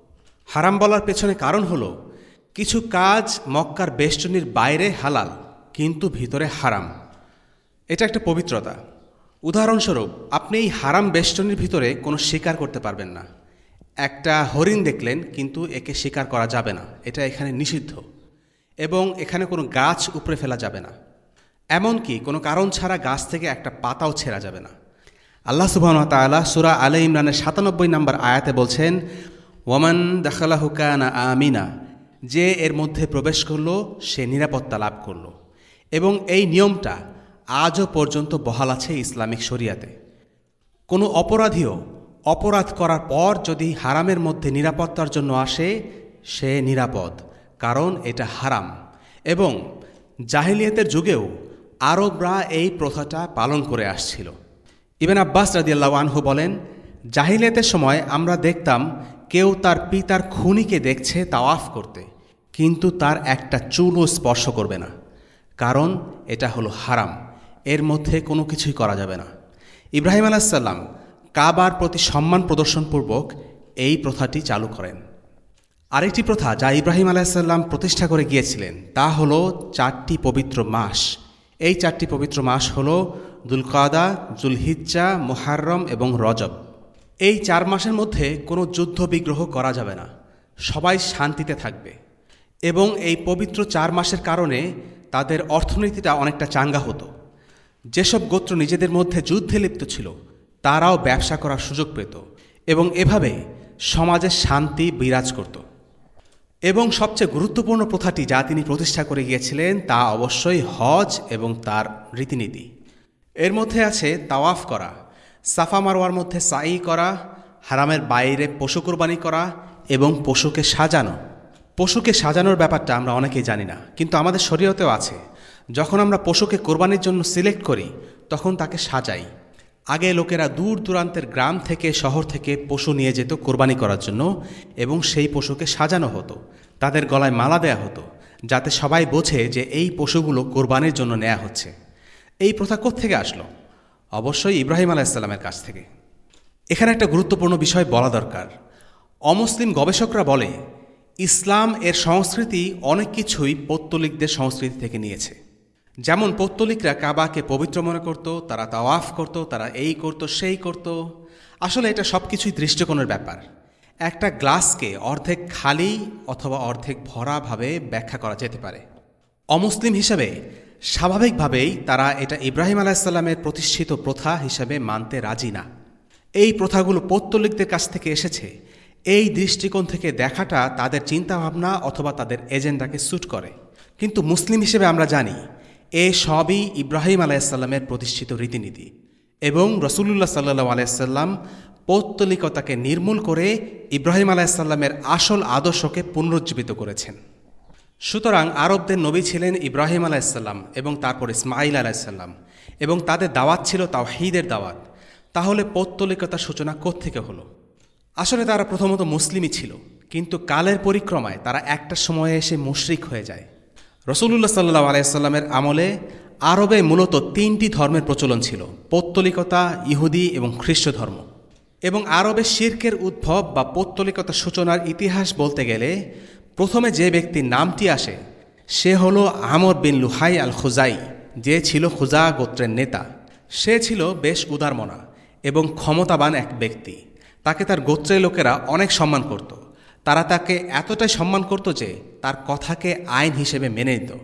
হারাম বলার পেছনে কারণ হলো কিছু কাজ মক্কার বেষ্টনীর বাইরে হালাল কিন্তু ভিতরে হারাম। এটা একটা পবিত্রতা। উদাহরণস্বরূপ, আপনি এই হারাম বেষ্টনীর ভিতরে কোনো শিকার করতে পারবেন না। একটা হরিণ দেখলেন কিন্তু একে শিকার করা যাবে না, এটা এখানে নিষিদ্ধ। এবং এখানে কোনো গাছ উপড়ে ফেলা যাবে না, এমনকি কোনো কারণ ছাড়া গাছ থেকে একটা পাতাও ছেঁড়া যাবে না। আল্লাহ সুবহানাহু ওয়া তাআলা সূরা আলে ইমরানের 97 নম্বর আয়াতে বলছেন, ওয়ামান দাখালাহু কানা আমিনা, যে এর মধ্যে প্রবেশ করলো সে নিরাপত্তা লাভ করলো। এবং এই নিয়মটা আজও পর্যন্ত বহাল আছে ইসলামিক শরিয়াতে। কোনো অপরাধীও অপরাধ করার পর যদি হারামের মধ্যে নিরাপত্তার জন্য আসে, সে নিরাপদ, কারণ এটা হারাম। এবং জাহিলিয়াতের যুগেও আরবরা এই প্রথাটা পালন করে আসছিল। ইবনে আব্বাস রাদিয়াল্লাহু আনহু বলেন, জাহিলিয়াতের সময় আমরা দেখতাম কেউ তার পিতার খুনিকে দেখছে তাওয়াফ করতে, কিন্তু তার একটা চুলও স্পর্শ করবে না, কারণ এটা হলো হারাম, এর মধ্যে কোনো কিছুই করা যাবে না। ইব্রাহিম আলাইহিস সালাম কাবার প্রতি সম্মান প্রদর্শনপূর্বক এই প্রথাটি চালু করেন। আরেকটি প্রথা যা ইব্রাহিম আলাইহিস সালাম প্রতিষ্ঠা করে গিয়েছিলেন তা হলো 4টি পবিত্র মাস। এই 4টি পবিত্র মাস হলো যুলকাদা, যুলহিজ্জা, মুহাররম এবং রজব। এই 4 মাসের মধ্যে কোনো যুদ্ধ বিগ্রহ করা যাবে না, সবাই শান্তিতে থাকবে। এবং এই পবিত্র 4 মাসের কারণে তাদের অর্থনীতিটা অনেকটা চাঙ্গা হতো। যেসব গোত্র নিজেদের মধ্যে যুদ্ধে লিপ্ত ছিল তারাও ব্যবসা করার সুযোগ পেত এবং এভাবে সমাজে শান্তি বিরাজ করত। এবং সবচেয়ে গুরুত্বপূর্ণ প্রথাটি যা তিনি প্রতিষ্ঠা করে গিয়েছিলেন তা অবশ্যই হজ এবং তার রীতিনীতি। এর মধ্যে আছে তাওয়াফ করা, সাফা মারওয়ার মধ্যে সাই করা, হারামের বাইরে পশু কোরবানি করা এবং পশুকে সাজানো। পশুকে সাজানোর ব্যাপারটা আমরা অনেকেই জানি না, কিন্তু আমাদের শরীয়তেও আছে। যখন আমরা পশুকে কোরবানির জন্য সিলেক্ট করি তখন তাকে সাজাই। আগে লোকেরা দূর দূরান্তের গ্রাম থেকে শহর থেকে পশু নিয়ে যেত কোরবানি করার জন্য এবং সেই পশুকে সাজানো হতো, তাদের গলায় মালা দেয়া হতো, যাতে সবাই বোঝে যে এই পশুগুলো কোরবানির জন্য নেওয়া হচ্ছে। এই প্রথা কোত্থেকে আসলো? অবশ্যই ইব্রাহিম আলাইহিস সালামের কাছ থেকে। এখানে একটা গুরুত্বপূর্ণ বিষয় বলা দরকার। অমুসলিম গবেষকরা বলে ইসলাম এর সংস্কৃতি অনেক কিছুই পৌত্তলিকদের সংস্কৃতি থেকে নিয়েছে। যেমন পৌত্তলিকরা কাবাকে পবিত্র মনে করত, তারা তাওয়াফ করত, তারা এই করত সেই করত। আসলে এটা সব কিছুই দৃষ্টিকোণের ব্যাপার। একটা গ্লাসকে অর্ধেক খালি অথবা অর্ধেক ভরা ভাবে ব্যাখ্যা করা যেতে পারে। অমুসলিম হিসাবে স্বাভাবিকভাবেই তারা এটা ইব্রাহিম আলাইহিস সালামের প্রতিষ্ঠিত প্রথা হিসাবে মানতে রাজি না। এই প্রথাগুলো পৌত্তলিকদের কাছ থেকে এসেছে, এই দৃষ্টিকোণ থেকে দেখাটা তাদের চিন্তাভাবনা অথবা তাদের এজেন্ডাকে স্যুট করে। কিন্তু মুসলিম হিসেবে আমরা জানি এ সবই ইব্রাহিম আলাইসাল্লামের প্রতিষ্ঠিত রীতিনীতি এবং রসুলুল্লাহ সাল্লাল্লাহু আলাইহি ওয়াসাল্লাম পৌত্তলিকতাকে নির্মূল করে ইব্রাহিম আলাইসাল্লামের আসল আদর্শকে পুনরুজ্জীবিত করেছেন। সুতরাং আরবদের নবী ছিলেন ইব্রাহিম আলাইসাল্লাম এবং তারপর ইসমাইল আলাইসাল্লাম, এবং তাদের দাওয়াত ছিল তাওহীদের দাওয়াত। তাহলে পৌত্তলিকতার সূচনা কোত্থেকে হলো? আসলে তারা প্রথমত মুসলিমই ছিল, কিন্তু কালের পরিক্রমায় তারা একটা সময়ে এসে মুশরিক হয়ে যায়। রসুলুল্লাহ সাল্লাল্লাহু আলাইহি ওয়াসাল্লামের আমলে আরবে মূলত 3টি ধর্মের প্রচলন ছিল: পৌত্তলিকতা, ইহুদি এবং খ্রিস্ট ধর্ম। এবং আরবে শিরকের উদ্ভব বা পৌত্তলিকতার সূচনার ইতিহাস বলতে গেলে প্রথমে যে ব্যক্তির নামটি আসে সে হল আমর বিন লুহাই আল খুজাই, যে ছিল খুজা গোত্রের নেতা। সে ছিল বেশ উদারমনা এবং ক্ষমতাবান এক ব্যক্তি। তাকে তার গোত্রের লোকেরা অনেক সম্মান করত। তারা তাকে এতটাই সম্মান করত যে তার কথাকে আইন হিসেবে মেনে নিত।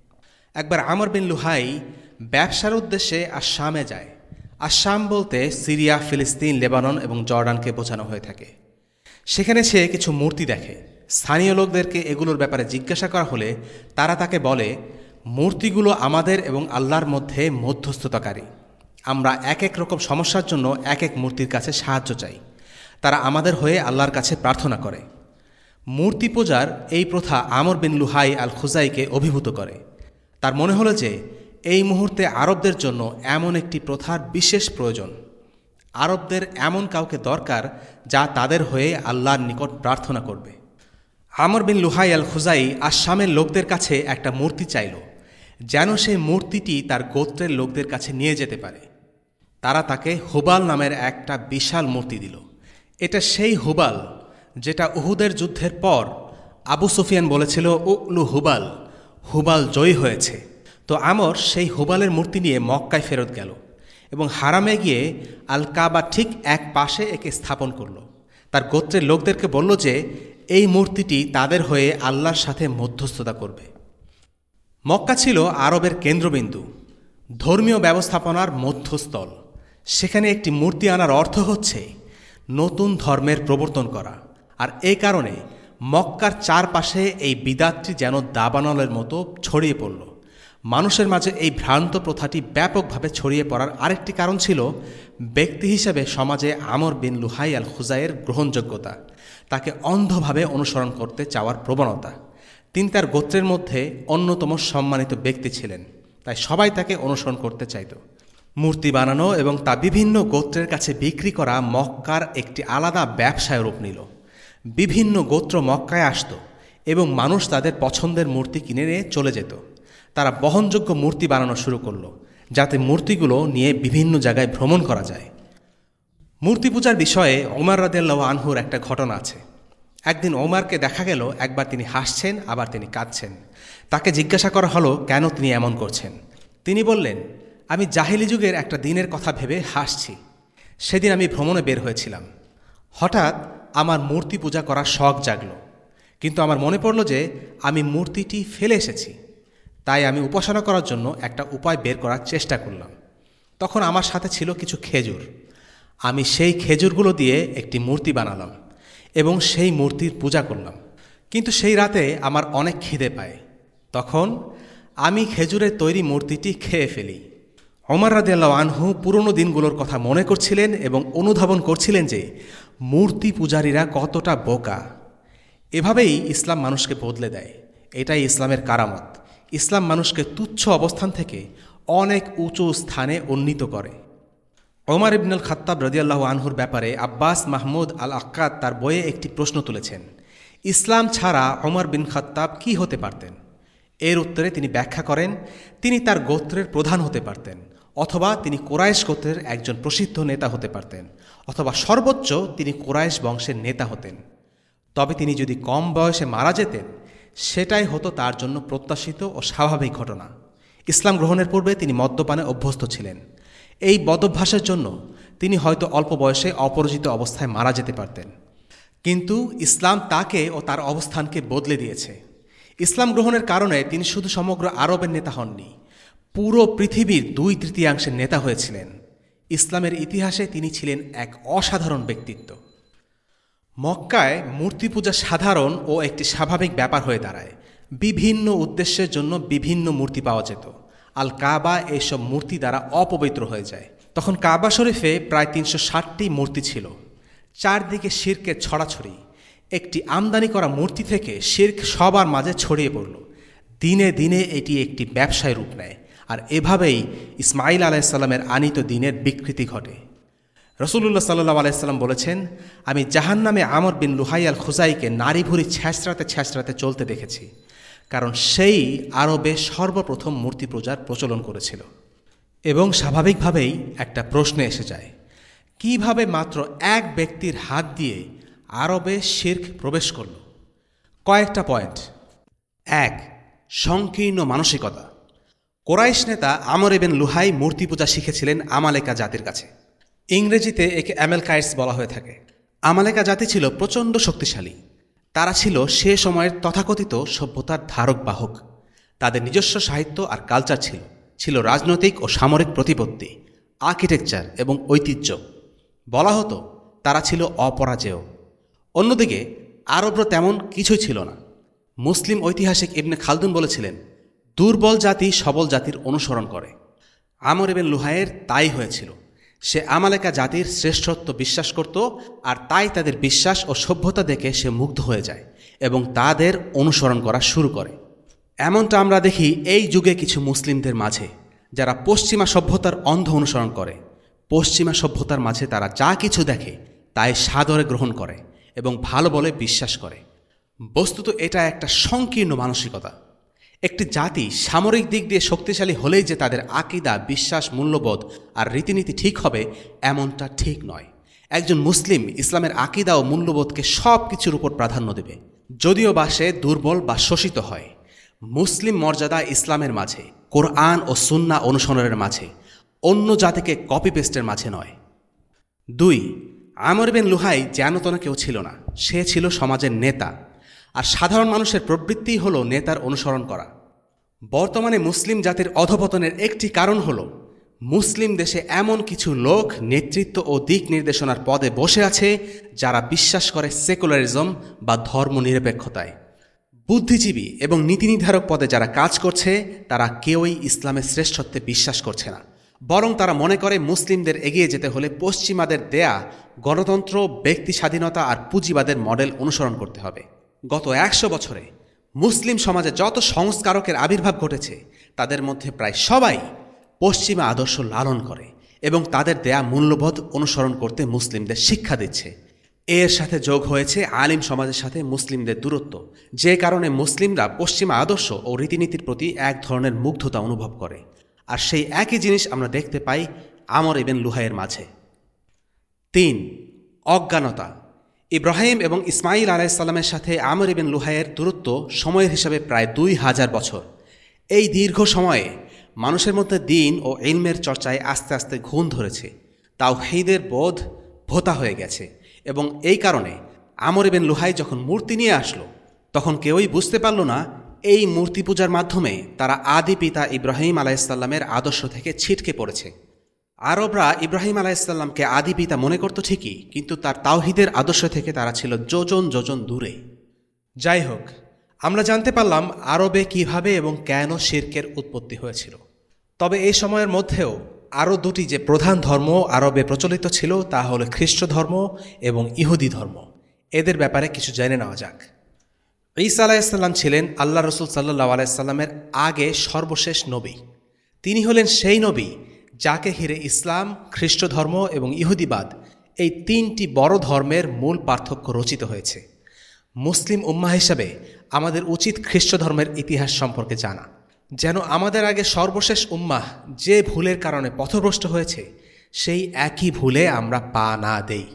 একবার আমর বিন লুহাই ব্যবসার উদ্দেশ্যে আশামে যায়। আশাম বলতে সিরিয়া, ফিলিস্তিন, লেবানন এবং জর্ডানকে বোঝানো হয়ে থাকে। সেখানে সে কিছু মূর্তি দেখে। স্থানীয় লোকদেরকে এগুলোর ব্যাপারে জিজ্ঞাসা করা হলে তারা তাকে বলে, মূর্তিগুলো আমাদের এবং আল্লাহর মধ্যে মধ্যস্থতাকারী। আমরা এক এক রকম সমস্যার জন্য এক এক মূর্তির কাছে সাহায্য চাই। তারা আমাদের হয়ে আল্লাহর কাছে প্রার্থনা করে। মূর্তি পূজার এই প্রথা আমর বিন লুহাই আল খুজাইকে অভিভূত করে। তার মনে হলো যে এই মুহূর্তে আরবদের জন্য এমন একটি প্রথার বিশেষ প্রয়োজন। আরবদের এমন কাউকে দরকার যা তাদের হয়ে আল্লাহর নিকট প্রার্থনা করবে। আমর বিন লুহাই আল খুজাই আশামের লোকদের কাছে একটা মূর্তি চাইল, যেন সেই মূর্তিটি তার গোত্রের লোকদের কাছে নিয়ে যেতে পারে। তারা তাকে হুবাল নামের একটা বিশাল মূর্তি দিল। এটা সেই হুবাল যেটা উহুদের যুদ্ধের পর আবু সুফিয়ান বলেছিল, উলু হুবাল, হুবাল জয়ী হয়েছে। তো আমর সেই হুবালের মূর্তি নিয়ে মক্কায় ফেরত গেল এবং হারামে গিয়ে আল কাবা ঠিক এক পাশে একে স্থাপন করল। তার গোত্রের লোকদেরকে বলল যে এই মূর্তিটি তাদের হয়ে আল্লাহর সাথে মধ্যস্থতা করবে। মক্কা ছিল আরবের কেন্দ্রবিন্দু, ধর্মীয় ব্যবস্থাপনার মধ্যস্থল। সেখানে একটি মূর্তি আনার অর্থ হচ্ছে নতুন ধর্মের প্রবর্তন করা। আর এই কারণে মক্কার চারপাশে এই বিদাতটি যেন দাবানলের মতো ছড়িয়ে পড়ল। মানুষের মাঝে এই ভ্রান্ত প্রথাটি ব্যাপকভাবে ছড়িয়ে পড়ার আরেকটি কারণ ছিল ব্যক্তি হিসেবে সমাজে আমর বিন লুহাই আল খুজাইয়ের গ্রহণযোগ্যতা, তাকে অন্ধভাবে অনুসরণ করতে চাওয়ার প্রবণতা। তিনি তার গোত্রের মধ্যে অন্যতম সম্মানিত ব্যক্তি ছিলেন, তাই সবাই তাকে অনুসরণ করতে চাইত। মূর্তি বানানো এবং তা বিভিন্ন গোত্রের কাছে বিক্রি করা মক্কার একটি আলাদা ব্যবসায় রূপ নিল। বিভিন্ন গোত্র মক্কায় আসত এবং মানুষ তাদের পছন্দের মূর্তি কিনে নিয়ে চলে যেত। তারা বহনযোগ্য মূর্তি বানানো শুরু করল, যাতে মূর্তিগুলো নিয়ে বিভিন্ন জায়গায় ভ্রমণ করা যায়। মূর্তি পূজার বিষয়ে ওমর রাদিয়াল্লাহু আনহুর একটা ঘটনা আছে। একদিন ওমরকে দেখা গেল একবার তিনি হাসছেন, আবার তিনি কাঁদছেন। তাকে জিজ্ঞাসা করা হলো কেন তিনি এমন করছেন। তিনি বললেন, আমি জাহিলি যুগের একটা দিনের কথা ভেবে হাসছি। সেদিন আমি ভ্রমণে বের হয়েছিলাম। হঠাৎ আমার মূর্তি পূজা করার শখ জাগল, কিন্তু আমার মনে পড়ল যে আমি মূর্তিটি ফেলে এসেছি। তাই আমি উপাসনা করার জন্য একটা উপায় বের করার চেষ্টা করলাম। তখন আমার সাথে ছিল কিছু খেজুর। আমি সেই খেজুরগুলো দিয়ে একটি মূর্তি বানালাম এবং সেই মূর্তির পূজা করলাম। কিন্তু সেই রাতে আমার অনেক খিদে পায়। তখন আমি খেজুরের তৈরি মূর্তিটি খেয়ে ফেলি। ওমর রাদিয়াল্লাহু আনহু পুরনো দিনগুলোর কথা মনে করছিলেন এবং অনুধাবন করছিলেন যে মূর্তি পূজারীরা কতটা বোকা। এভাবেই ইসলাম মানুষকে বদলে দেয়। এটাই ইসলামের কারামত। ইসলাম মানুষকে তুচ্ছ অবস্থান থেকে অনেক উঁচু স্থানে উন্নীত করে। ওমর ইবনুল খাত্তাব রাদিয়াল্লাহু আনহুর ব্যাপারে আব্বাস মাহমুদ আল আক্কাদ তার বইয়ে একটি প্রশ্ন তুলেছেন, ইসলাম ছাড়া ওমর বিন খাত্তাব কি হতে পারতেন? এর উত্তরে তিনি ব্যাখ্যা করেন, তিনি তার গোত্রের প্রধান হতে পারতেন, অথবা তিনি কুরাইশ গোত্রের একজন প্রসিদ্ধ নেতা হতে পারতেন, অথবা সর্বোচ্চ তিনি কুরাইশ বংশের নেতা হতেন। তবে তিনি যদি কম বয়সে মারা যেতেন, সেটাই হতো তার জন্য প্রত্যাশিত ও স্বাভাবিক ঘটনা। ইসলাম গ্রহণের পূর্বে তিনি মদ্যপানে অভ্যস্ত ছিলেন। এই বদভ্যাসের জন্য তিনি হয়তো অল্প বয়সে অপরিচিত অবস্থায় মারা যেতে পারতেন। কিন্তু ইসলাম তাকে ও তার অবস্থানকে বদলে দিয়েছে। ইসলাম গ্রহণের কারণে তিনি শুধু সমগ্র আরবের নেতা হননি, পুরো পৃথিবীর 2/3 নেতা হয়েছিলেন। ইসলামের ইতিহাসে তিনি ছিলেন এক অসাধারণ ব্যক্তিত্ব। মক্কায় মূর্তি পূজা সাধারণ ও একটি স্বাভাবিক ব্যাপার হয়ে দাঁড়ায়। বিভিন্ন উদ্দেশ্যের জন্য বিভিন্ন মূর্তি পাওয়া যেত। আল কাবা এইসব মূর্তি দ্বারা অপবিত্র হয়ে যায়। তখন কাবা শরীফে প্রায় ৩৬০টি মূর্তি ছিল। চারদিকে শিরকের ছড়াছড়ি। একটি আমদানি করা মূর্তি থেকে শিরক সবার মাঝে ছড়িয়ে পড়ল। দিনে দিনে এটি একটি ব্যবসায় রূপ নেয়। আর এভাবেই ইসমাইল আলাইসাল্লামের আনিত দিনের বিকৃতি ঘটে। রসুলুল্লাহ সাল্লাল্লাহু আলাইহি সাল্লাম বলেছেন, আমি জাহান্নামে আমর বিন লুহাই আল খুজাইকে নারী ভুঁড়ি ছ্যাঁচড়াতে ছ্যাঁচড়াতে চলতে দেখেছি, কারণ সেই আরবে সর্বপ্রথম মূর্তি পূজার প্রচলন করেছিল। এবং স্বাভাবিকভাবেই একটা প্রশ্ন এসে যায়, কিভাবে মাত্র এক ব্যক্তির হাত দিয়ে আরবে শিরক প্রবেশ করল? কয়েকটা পয়েন্ট। ১. সংকীর্ণ মানসিকতা। কোরাইশ নেতা আমর ইবনে লুহাই মূর্তি পূজা শিখেছিলেন আমালেকা জাতির কাছে। ইংরেজিতে একে অ্যামেলকাইটস বলা হয়ে থাকে। আমালেকা জাতি ছিল প্রচণ্ড শক্তিশালী। তারা ছিল সে সময়ের তথাকথিত সভ্যতার ধারক বাহক। তাদের নিজস্ব সাহিত্য আর কালচার ছিল রাজনৈতিক ও সামরিক প্রতিপত্তি, আর্কিটেকচার এবং ঐতিহ্য। বলা হতো তারা ছিল অপরাজেয়। অন্যদিকে আরবরা তেমন কিছুই ছিল না। মুসলিম ঐতিহাসিক ইবনে খালদুন বলেছিলেন, দুর্বল জাতি সবল জাতির অনুসরণ করে। আমর ইবনে লুহাইয়ের তাই হয়েছিল। সে আমালেকা জাতির শ্রেষ্ঠত্ব বিশ্বাস করত, আর তাই তাদের বিশ্বাস ও সভ্যতা দেখে সে মুগ্ধ হয়ে যায় এবং তাদের অনুসরণ করা শুরু করে। এমনটা আমরা দেখি এই যুগে কিছু মুসলিমদের মাঝে, যারা পশ্চিমা সভ্যতার অন্ধ অনুসরণ করে। পশ্চিমা সভ্যতার মাঝে তারা যা কিছু দেখে তাই সাদরে গ্রহণ করে এবং ভালো বলে বিশ্বাস করে। বস্তুত এটা একটা সংকীর্ণ মানসিকতা। একটি জাতি সামরিক দিক দিয়ে শক্তিশালী হলেই যে তাদের আকীদা, বিশ্বাস, মূল্যবোধ আর রীতিনীতি ঠিক হবে, এমনটা ঠিক নয়। একজন মুসলিম ইসলামের আকীদা ও মূল্যবোধকে সব কিছুর উপর প্রাধান্য দেবে, যদিও বা সে দুর্বল বা শোষিত হয়। মুসলিম মর্যাদা ইসলামের মাঝে, কোরআন ও সুন্নাহ অনুসরণের মাঝে, অন্য জাতিকে কপি পেস্টের মাঝে নয়। ২. আমর বিন লুহাই যেনতেন কেউ ছিল না। সে ছিল সমাজের নেতা, আর সাধারণ মানুষের প্রবৃত্তি হল নেতার অনুসরণ করা। বর্তমানে মুসলিম জাতির অধপতনের একটি কারণ হল মুসলিম দেশে এমন কিছু লোক নেতৃত্ব ও দিক নির্দেশনার পদে বসে আছে যারা বিশ্বাস করে সেকুলারিজম বা ধর্মনিরপেক্ষতায়। বুদ্ধিজীবী এবং নীতিনির্ধারক পদে যারা কাজ করছে তারা কেউই ইসলামের শ্রেষ্ঠত্বে বিশ্বাস করছে না, বরং তারা মনে করে মুসলিমদের এগিয়ে যেতে হলে পশ্চিমাদের দেয়া গণতন্ত্র, ব্যক্তি স্বাধীনতা আর পুঁজিবাদের মডেল অনুসরণ করতে হবে। গত ১০০ বছরে মুসলিম সমাজে যত সংস্কারকের আবির্ভাব ঘটেছে তাদের মধ্যে প্রায় সবাই পশ্চিমা আদর্শ লালন করে এবং তাদের দেয়া মূল্যবোধ অনুসরণ করতে মুসলিমদের শিক্ষা দিচ্ছে। এর সাথে যোগ হয়েছে আলিম সমাজের সাথে মুসলিমদের দূরত্ব, যে কারণে মুসলিমরা পশ্চিমা আদর্শ ও রীতিনীতির প্রতি এক ধরনের মুগ্ধতা অনুভব করে। আর সেই একই জিনিস আমরা দেখতে পাই আমর ইবনে লুহাইয়ের মাঝে। ৩. অজ্ঞানতা। ইব্রাহিম এবং ইসমাইল আলাইহিসসালামের সাথে আমর ইবনে লুহাইয়ের দূরত্ব সময়ের হিসাবে প্রায় ২০০০ বছর। এই দীর্ঘ সময়ে মানুষের মধ্যে দ্বীন ও ইলমের চর্চায় আস্তে আস্তে ঘুণ ধরেছে, তাওহীদের বোধ ভোঁতা হয়ে গেছে। এবং এই কারণে আমর ইবনে লুহাই যখন মূর্তি নিয়ে আসলো, তখন কেউই বুঝতে পারল না এই মূর্তি পূজার মাধ্যমে তারা আদি পিতা ইব্রাহিম আলাইহিসসালামের আদর্শ থেকে ছিটকে পড়েছে। আরবরা ইব্রাহিম আলাইহিসসালামকে আদি পিতা মনে করত ঠিকই, কিন্তু তার তাওহীদের আদর্শ থেকে তারা ছিল যোজন যোজন দূরে। যাই হোক, আমরা জানতে পারলাম আরবে কিভাবে এবং কেন শিরকের উৎপত্তি হয়েছিল। তবে এই সময়ের মধ্যেও আরও দুটি যে প্রধান ধর্ম আরবে প্রচলিত ছিল তা হল খ্রিস্ট ধর্ম এবং ইহুদি ধর্ম। এদের ব্যাপারে কিছু জেনে নেওয়া যাক। ঈসা আলাইহিসসালাম ছিলেন আল্লাহ রসুল সাল্লাল্লাহু আলাইহি সাল্লামের আগে সর্বশেষ নবী। তিনি হলেন সেই নবী যাকে ঘিরে ইসলাম, খ্রিস্ট ধর্ম এবং ইহুদিবাদ এই তিনটি বড় ধর্মের মূল পার্থক্য রচিত হয়েছে। মুসলিম উম্মাহ হিসাবে আমাদের উচিত খ্রিস্ট ধর্মের ইতিহাস সম্পর্কে জানা, যেন আমাদের আগে সর্বশেষ উম্মাহ যে ভুলের কারণে পথভ্রষ্ট হয়েছে সেই একই ভুলে আমরা পা না দেই।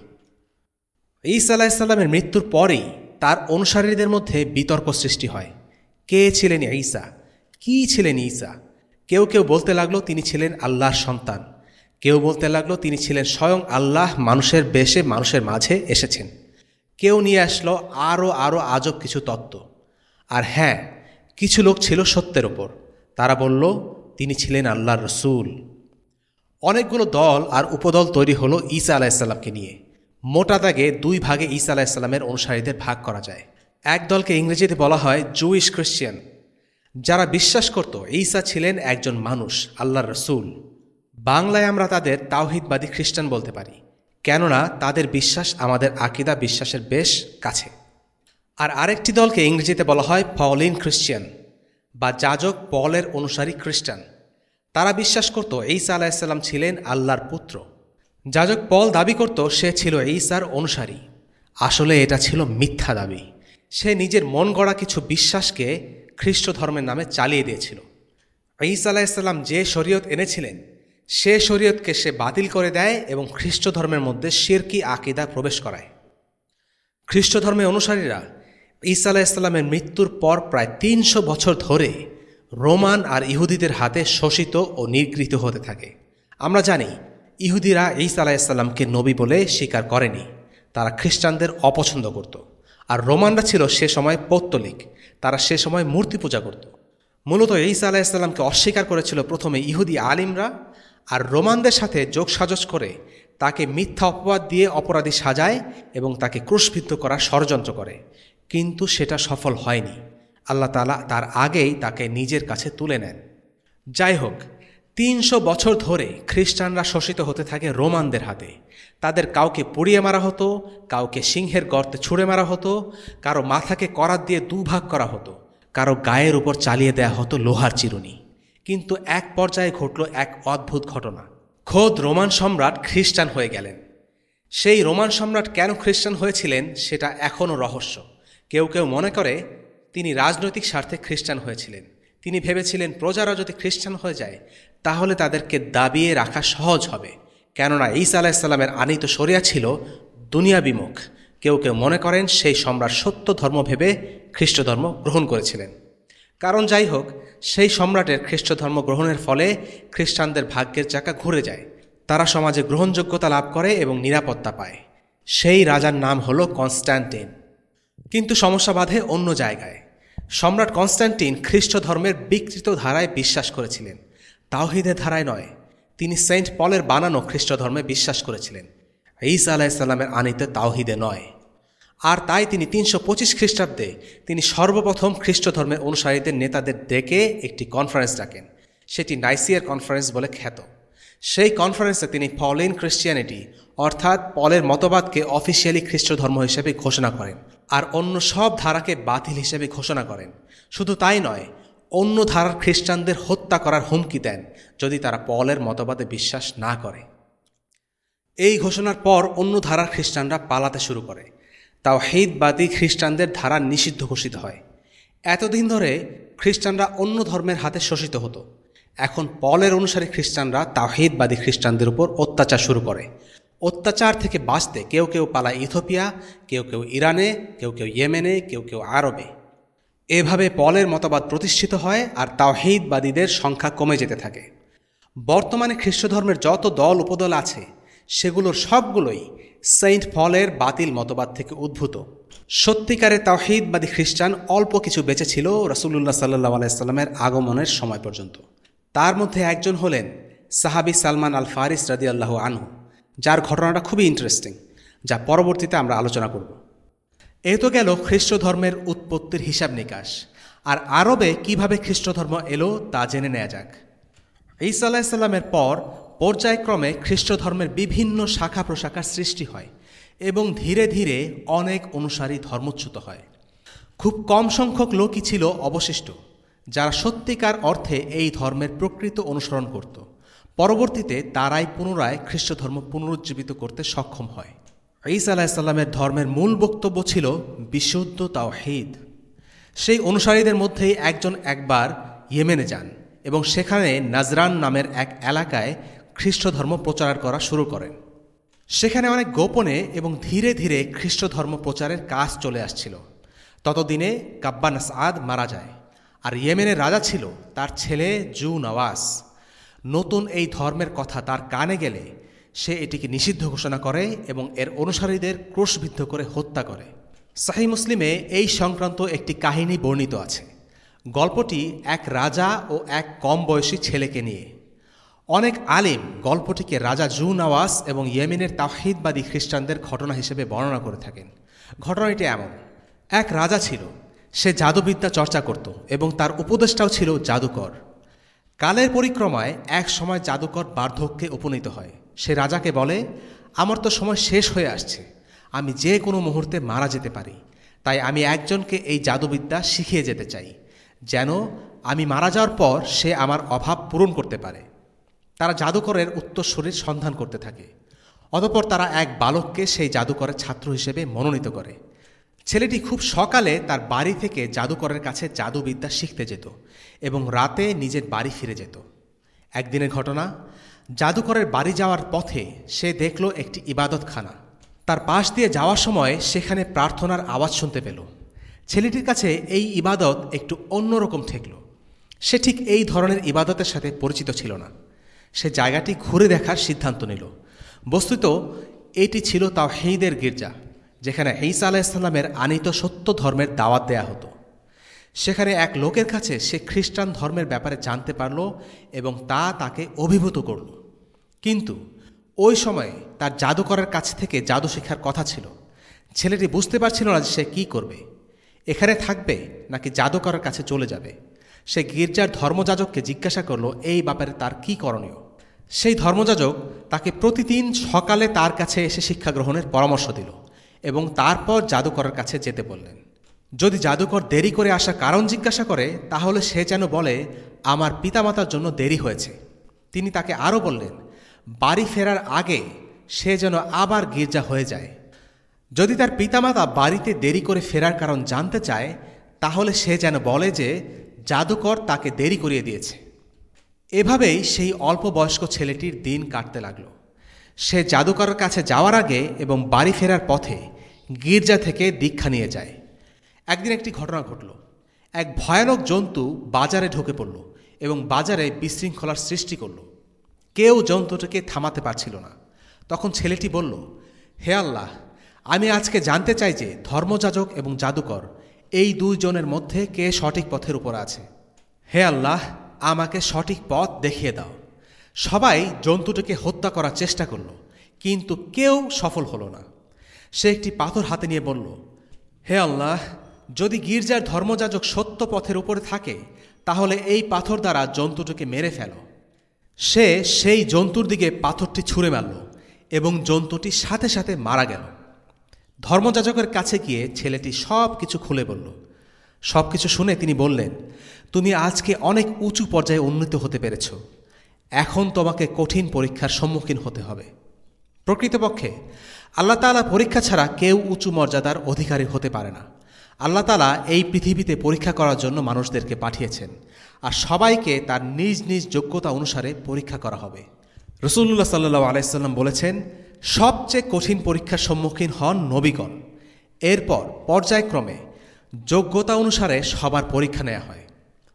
ঈসা আলাইহিস সালামের মৃত্যুর পরেই তার অনুসারীদের মধ্যে বিতর্ক সৃষ্টি হয়। কে ছিলেন ঈসা? কি ছিলেন ঈসা? কেউ কেউ বলতে লাগলো তিনি ছিলেন আল্লাহর সন্তান, কেউ বলতে লাগলো তিনি ছিলেন স্বয়ং আল্লাহ মানুষের বেশে মানুষের মাঝে এসেছেন। কেউ নিয়ে আসলো আরও আজব কিছু তত্ত্ব। আর হ্যাঁ, কিছু লোক ছিল সত্যের ওপর। তারা বলল তিনি ছিলেন আল্লাহর রসুল। অনেকগুলো দল আর উপদল তৈরি হলো ঈসা আলাইহিস সালামকে নিয়ে। মোটা দাগে দুই ভাগে ঈসা আলাইহিসসালামের অনুসারীদের ভাগ করা যায়। এক দলকে ইংরেজিতে বলা হয় জুইশ খ্রিস্টিয়ান, যারা বিশ্বাস করত ঈসা ছিলেন একজন মানুষ, আল্লাহর রসূল। বাংলায় আমরা তাদের তাওহীদবাদী খ্রিস্টান বলতে পারি, কেননা তাদের বিশ্বাস আমাদের আকীদা বিশ্বাসের বেশ কাছে। আর আরেকটি দলকে ইংরেজিতে বলা হয় পলিন খ্রিস্টিয়ান বা যাজক পলের অনুসারী খ্রিস্টান। তারা বিশ্বাস করত ঈসা আলাইহিসসালাম ছিলেন আল্লাহর পুত্র। যাজক পল দাবি করত সে ছিল ঈসার অনুসারী। আসলে এটা ছিল মিথ্যা দাবি। সে নিজের মন গড়া কিছু বিশ্বাসকে খ্রিস্ট ধর্মের নামে চালিয়ে দিয়েছিল। ঈসা আলাইহিসসালাম যে শরীয়ত এনেছিলেন সে শরীয়তকে সে বাতিল করে দেয় এবং খ্রিস্ট ধর্মের মধ্যে শিরকি আকীদা প্রবেশ করায়। খ্রিস্ট ধর্মের অনুসারীরা ঈসা আলাইহিসসালামের মৃত্যুর পর প্রায় ৩০০ বছর ধরে রোমান আর ইহুদিদের হাতে শোষিত ও নিগৃহীত হতে থাকে। আমরা জানি ইহুদিরা ঈসা আলাইহিসসালামকে নবী বলে স্বীকার করেনি, তারা খ্রিস্টানদের অপছন্দ করত। আর রোমানরা ছিল সে সময় পৌত্তলিক, তারা সে সময় মূর্তি পূজা করত। মূলত ঈসা আলাইহিসসালামকে অস্বীকার করেছিল প্রথমে ইহুদি আলিমরা, আর রোমানদের সাথে যোগসাজশ করে তাকে মিথ্যা অপবাদ দিয়ে অপরাধী সাজায় এবং তাকে ক্রুশবিদ্ধ করার ষড়যন্ত্র করে, কিন্তু সেটা সফল হয়নি। আল্লাহ তাআলা তার আগেই তাকে নিজের কাছে তুলে নেন। যাই হোক, ৩০০ বছর ধরে খ্রিস্টানরা শোষিত হতে থাকে রোমানদের হাতে। তাদের কাউকে পুড়িয়ে মারা হতো, কাউকে সিংহের গর্তে ছুঁড়ে মারা হতো, কারো মাথাকে করাত দিয়ে দুভাগ করা হতো, কারো গায়ের উপর চালিয়ে দেয়া হতো লোহার চিরুনি। কিন্তু এক পর্যায়ে ঘটল এক অদ্ভুত ঘটনা। খোদ রোমান সম্রাট খ্রিস্টান হয়ে গেলেন। সেই রোমান সম্রাট কেন খ্রিস্টান হয়েছিলেন সেটা এখনও রহস্য। কেউ কেউ মনে করে তিনি রাজনৈতিক স্বার্থে খ্রিস্টান হয়েছিলেন। তিনি ভেবেছিলেন প্রজারা যদি খ্রিস্টান হয়ে যায় তাহলে তাদেরকে দাবিয়ে রাখা সহজ হবে, কেননা ঈসা আলাইহিসসালামের আনীত শরিয়া ছিল দুনিয়া বিমুখ। কেউ কেউ মনে করেন সেই সম্রাট সত্য ধর্ম ভেবে খ্রিস্ট ধর্ম গ্রহণ করেছিলেন। কারণ যাই হোক, সেই সম্রাটের খ্রিস্ট ধর্ম গ্রহণের ফলে খ্রিস্টানদের ভাগ্যের চাকা ঘুরে যায়। তারা সমাজে গ্রহণযোগ্যতা লাভ করে এবং নিরাপত্তা পায়। সেই রাজার নাম হলো কনস্ট্যান্টিন। কিন্তু সমস্যা বাধে অন্য জায়গায়। সম্রাট কনস্ট্যান্টিন খ্রিস্ট ধর্মের বিকৃত ধারায় বিশ্বাস করেছিলেন, তাওহীদের ধারায় নয়। তিনি সেন্ট পলের বানানো খ্রিস্ট ধর্মে বিশ্বাস করেছিলেন, ঈসা আলাইহিসসালামের আনীত তাওহীদে নয়। আর তাই তিনি ৩২৫ খ্রিস্টাব্দে তিনি সর্বপ্রথম খ্রিস্ট ধর্মের অনুসারীদের নেতাদের ডেকে একটি কনফারেন্স ডাকেন। সেটি নাইসিয়ার কনফারেন্স বলে খ্যাত। সেই কনফারেন্সে তিনি পলিন খ্রিস্টিয়ানিটি অর্থাৎ পলের মতবাদকে অফিসিয়ালি খ্রিস্ট ধর্ম হিসেবে ঘোষণা করেন আর অন্য সব ধারাকে বাতিল হিসেবে ঘোষণা করেন। শুধু তাই নয়, অন্য ধারার খ্রিস্টানদের হত্যা করার হুমকি দেন যদি তারা পলের মতবাদে বিশ্বাস না করে। এই ঘোষণার পর অন্য ধারার খ্রিস্টানরা পালাতে শুরু করে। তাওহীদবাদী খ্রিস্টানদের ধারা নিষিদ্ধ ঘোষিত হয়। এতদিন ধরে খ্রিস্টানরা অন্য ধর্মের হাতে শোষিত হতো। এখন পলের অনুসারী খ্রিস্টানরা তাওহীদবাদী খ্রিস্টানদের উপর অত্যাচার শুরু করে। অত্যাচার থেকে বাঁচতে কেউ কেউ পালায় ইথিওপিয়া, কেউ কেউ ইরানে, কেউ কেউ ইয়েমেনে, কেউ কেউ আরবে। এভাবে পলের মতবাদ প্রতিষ্ঠিত হয় আর তাওহীদবাদীদের সংখ্যা কমে যেতে থাকে। বর্তমানে খ্রিস্ট ধর্মের যত দল উপদল আছে সেগুলোর সবগুলোই সেন্ট পলের বাতিল মতবাদ থেকে উদ্ভূত। সত্যিকারের তাওহীদবাদী খ্রিস্টান অল্প কিছু বেঁচে ছিল রাসূলুল্লাহ সাল্লাল্লাহু আলাইহি সাল্লামের আগমনের সময় পর্যন্ত। তার মধ্যে একজন হলেন সাহাবী সালমান আল ফারিস রাদিয়াল্লাহু আনহু, যার ঘটনাটা খুবই ইন্টারেস্টিং, যা পরবর্তীতে আমরা আলোচনা করব। এ তো গেল খ্রিস্ট ধর্মের উৎপত্তির হিসাব নিকাশ। আর আরবে কিভাবে খ্রিস্ট ধর্ম এলো তা জেনে নেওয়া যাক। ঈসা আলাইহিস সালামের পর পর্যায়ক্রমে খ্রিস্ট ধর্মের বিভিন্ন শাখা প্রশাখার সৃষ্টি হয় এবং ধীরে ধীরে অনেক অনুসারী ধর্মচ্যুত হয়। খুব কম সংখ্যক লোকই ছিল অবশিষ্ট যারা সত্যিকার অর্থে এই ধর্মের প্রকৃত অনুসরণ করত। পরবর্তীতে তারাই পুনরায় খ্রিস্ট ধর্ম পুনরুজ্জীবিত করতে সক্ষম হয়। ঈসা আলাইহিস সালামের ধর্মের মূল বক্তব্য ছিল বিশুদ্ধ তাওহীদ। সেই অনুসারীদের মধ্যেই একজন একবার ইয়েমেনে যান এবং সেখানে নাজরান নামের এক এলাকায় খ্রিস্ট ধর্ম প্রচার করা শুরু করেন। সেখানে অনেক গোপনে এবং ধীরে ধীরে খ্রিস্ট ধর্ম প্রচারের কাজ চলে আসছিল। ততদিনে কাব্বান আসাদ মারা যায় আর ইয়েমেনের রাজা ছিল তার ছেলে জু নওয়াস। নতুন এই ধর্মের কথা তার কানে গেলে সে এটিকে নিষিদ্ধ ঘোষণা করে এবং এর অনুসারীদের ক্রুশবিদ্ধ করে হত্যা করে। সহিহ মুসলিমে এই সংক্রান্ত একটি কাহিনী বর্ণিত আছে। গল্পটি এক রাজা ও এক কম বয়সী ছেলেকে নিয়ে। অনেক আলিম গল্পটিকে রাজা জু নওয়াজ এবং ইয়েমেনের তাওহীদবাদী খ্রিস্টানদের ঘটনা হিসেবে বর্ণনা করে থাকেন। ঘটনাটি এমন: এক রাজা ছিল, সে জাদুবিদ্যা চর্চা করত এবং তার উপদেষ্টাও ছিল জাদুকর। কালের পরিক্রমায় এক সময় জাদুকর বার্ধক্যে উপনীত হয়। সে রাজাকে বলে, আমার তো সময় শেষ হয়ে আসছে, আমি যে কোনো মুহূর্তে মারা যেতে পারি, তাই আমি একজনকে এই জাদুবিদ্যা শিখিয়ে যেতে চাই, যেন আমি মারা যাওয়ার পর সে আমার অভাব পূরণ করতে পারে। তারা জাদুকরের উত্তরসূরির সন্ধান করতে থাকে। অতঃপর তারা এক বালককে সেই জাদুকরের ছাত্র হিসেবে মনোনীত করে। ছেলেটি খুব সকালে তার বাড়ি থেকে জাদুকরের কাছে জাদুবিদ্যা শিখতে যেত এবং রাতে নিজের বাড়ি ফিরে যেত। একদিনের ঘটনা, জাদুকরের বাড়ি যাওয়ার পথে সে দেখল একটি ইবাদতখানা। তার পাশ দিয়ে যাওয়ার সময় সেখানে প্রার্থনার আওয়াজ শুনতে পেল। ছেলেটির কাছে এই ইবাদত একটু অন্যরকম ঠেকল। সে ঠিক এই ধরনের ইবাদতের সাথে পরিচিত ছিল না। সে জায়গাটি ঘুরে দেখার সিদ্ধান্ত নিল। বস্তুত এটি ছিল তাওহীদের গির্জা, যেখানে ঈসা আলাইহিস সালামের আনীত সত্য ধর্মের দাওয়াত দেয়া হতো। সেখানে এক লোকের কাছে সে খ্রিস্টান ধর্মের ব্যাপারে জানতে পারল এবং তা তাকে অভিভূত করল। কিন্তু ওই সময়ে তার জাদুকরের কাছ থেকে জাদু শেখার কথা ছিল। ছেলেটি বুঝতে পারছিল না যে সে কী করবে, এখানে থাকবে নাকি জাদুকরের কাছে চলে যাবে। সে গির্জার ধর্মযাজককে জিজ্ঞাসা করল এই ব্যাপারে তার কী করণীয়। সেই ধর্মযাজক তাকে প্রতিদিন সকালে তার কাছে এসে শিক্ষা গ্রহণের পরামর্শ দিল এবং তারপর জাদুকরের কাছে যেতে বললেন। যদি জাদুকর দেরি করে আসার কারণ জিজ্ঞাসা করে, তাহলে সে যেন বলে আমার পিতামাতার জন্য দেরি হয়েছে। তিনি তাকে আরও বললেন, বাড়ি ফেরার আগে সে যেন আবার গির্জা হয়ে যায়। যদি তার পিতামাতা বাড়িতে দেরি করে ফেরার কারণ জানতে চায়, তাহলে সে যেন বলে যে জাদুকর তাকে দেরি করিয়ে দিয়েছে। এভাবেই সেই অল্প বয়স্ক ছেলেটির দিন কাটতে লাগল। সে জাদুকরের কাছে যাওয়ার আগে এবং বাড়ি ফেরার পথে গির্জা থেকে দীক্ষা নিয়ে যায়। একদিন একটি ঘটনা ঘটল। এক ভয়ানক জন্তু বাজারে ঢুকে পড়ল এবং বাজারে বিশৃঙ্খলার সৃষ্টি করল। কেউ জন্তুটিকে থামাতে পারছিল না। তখন ছেলেটি বলল, হে আল্লাহ, আমি আজকে জানতে চাই যে ধর্মযাজক এবং জাদুকর এই দুইজনের মধ্যে কে সঠিক পথের উপর আছে। হে আল্লাহ, আমাকে সঠিক পথ দেখিয়ে দাও। সবাই জন্তুটিকে হত্যা করার চেষ্টা করল, কিন্তু কেউ সফল হলো না। সে একটি পাথর হাতে নিয়ে বলল, হে আল্লাহ, যদি গির্জার ধর্মযাজক সত্য পথের উপরে থাকে, তাহলে এই পাথর দ্বারা জন্তুটিকে মেরে ফেলো। সে সেই জন্তুর দিকে পাথরটি ছুঁড়ে মারল এবং জন্তুটি সাথে সাথে মারা গেল। ধর্মযাজকের কাছে গিয়ে ছেলেটি সব কিছু খুলে বলল। সব কিছু শুনে তিনি বললেন, তুমি আজকে অনেক উঁচু পর্যায়ে উন্নীত হতে পেরেছ। এখন তোমাকে কঠিন পরীক্ষার সম্মুখীন হতে হবে। প্রকৃতপক্ষে আল্লাহ তাআলা পরীক্ষা ছাড়া কেউ উঁচু মর্যাদার অধিকারী হতে পারে না। আল্লাহ তাআলা এই পৃথিবীতে পরীক্ষা করার জন্য মানুষদেরকে পাঠিয়েছেন, আর সবাইকে তার নিজ নিজ যোগ্যতা অনুসারে পরীক্ষা করা হবে। রাসূলুল্লাহ সাল্লাল্লাহু আলাইহি ওয়াসাল্লাম বলেছেন, সবচেয়ে কঠিন পরীক্ষার সম্মুখীন হন নবীগণ। এরপর পর্যায়ক্রমে যোগ্যতা অনুসারে সবার পরীক্ষা নেওয়া হয়।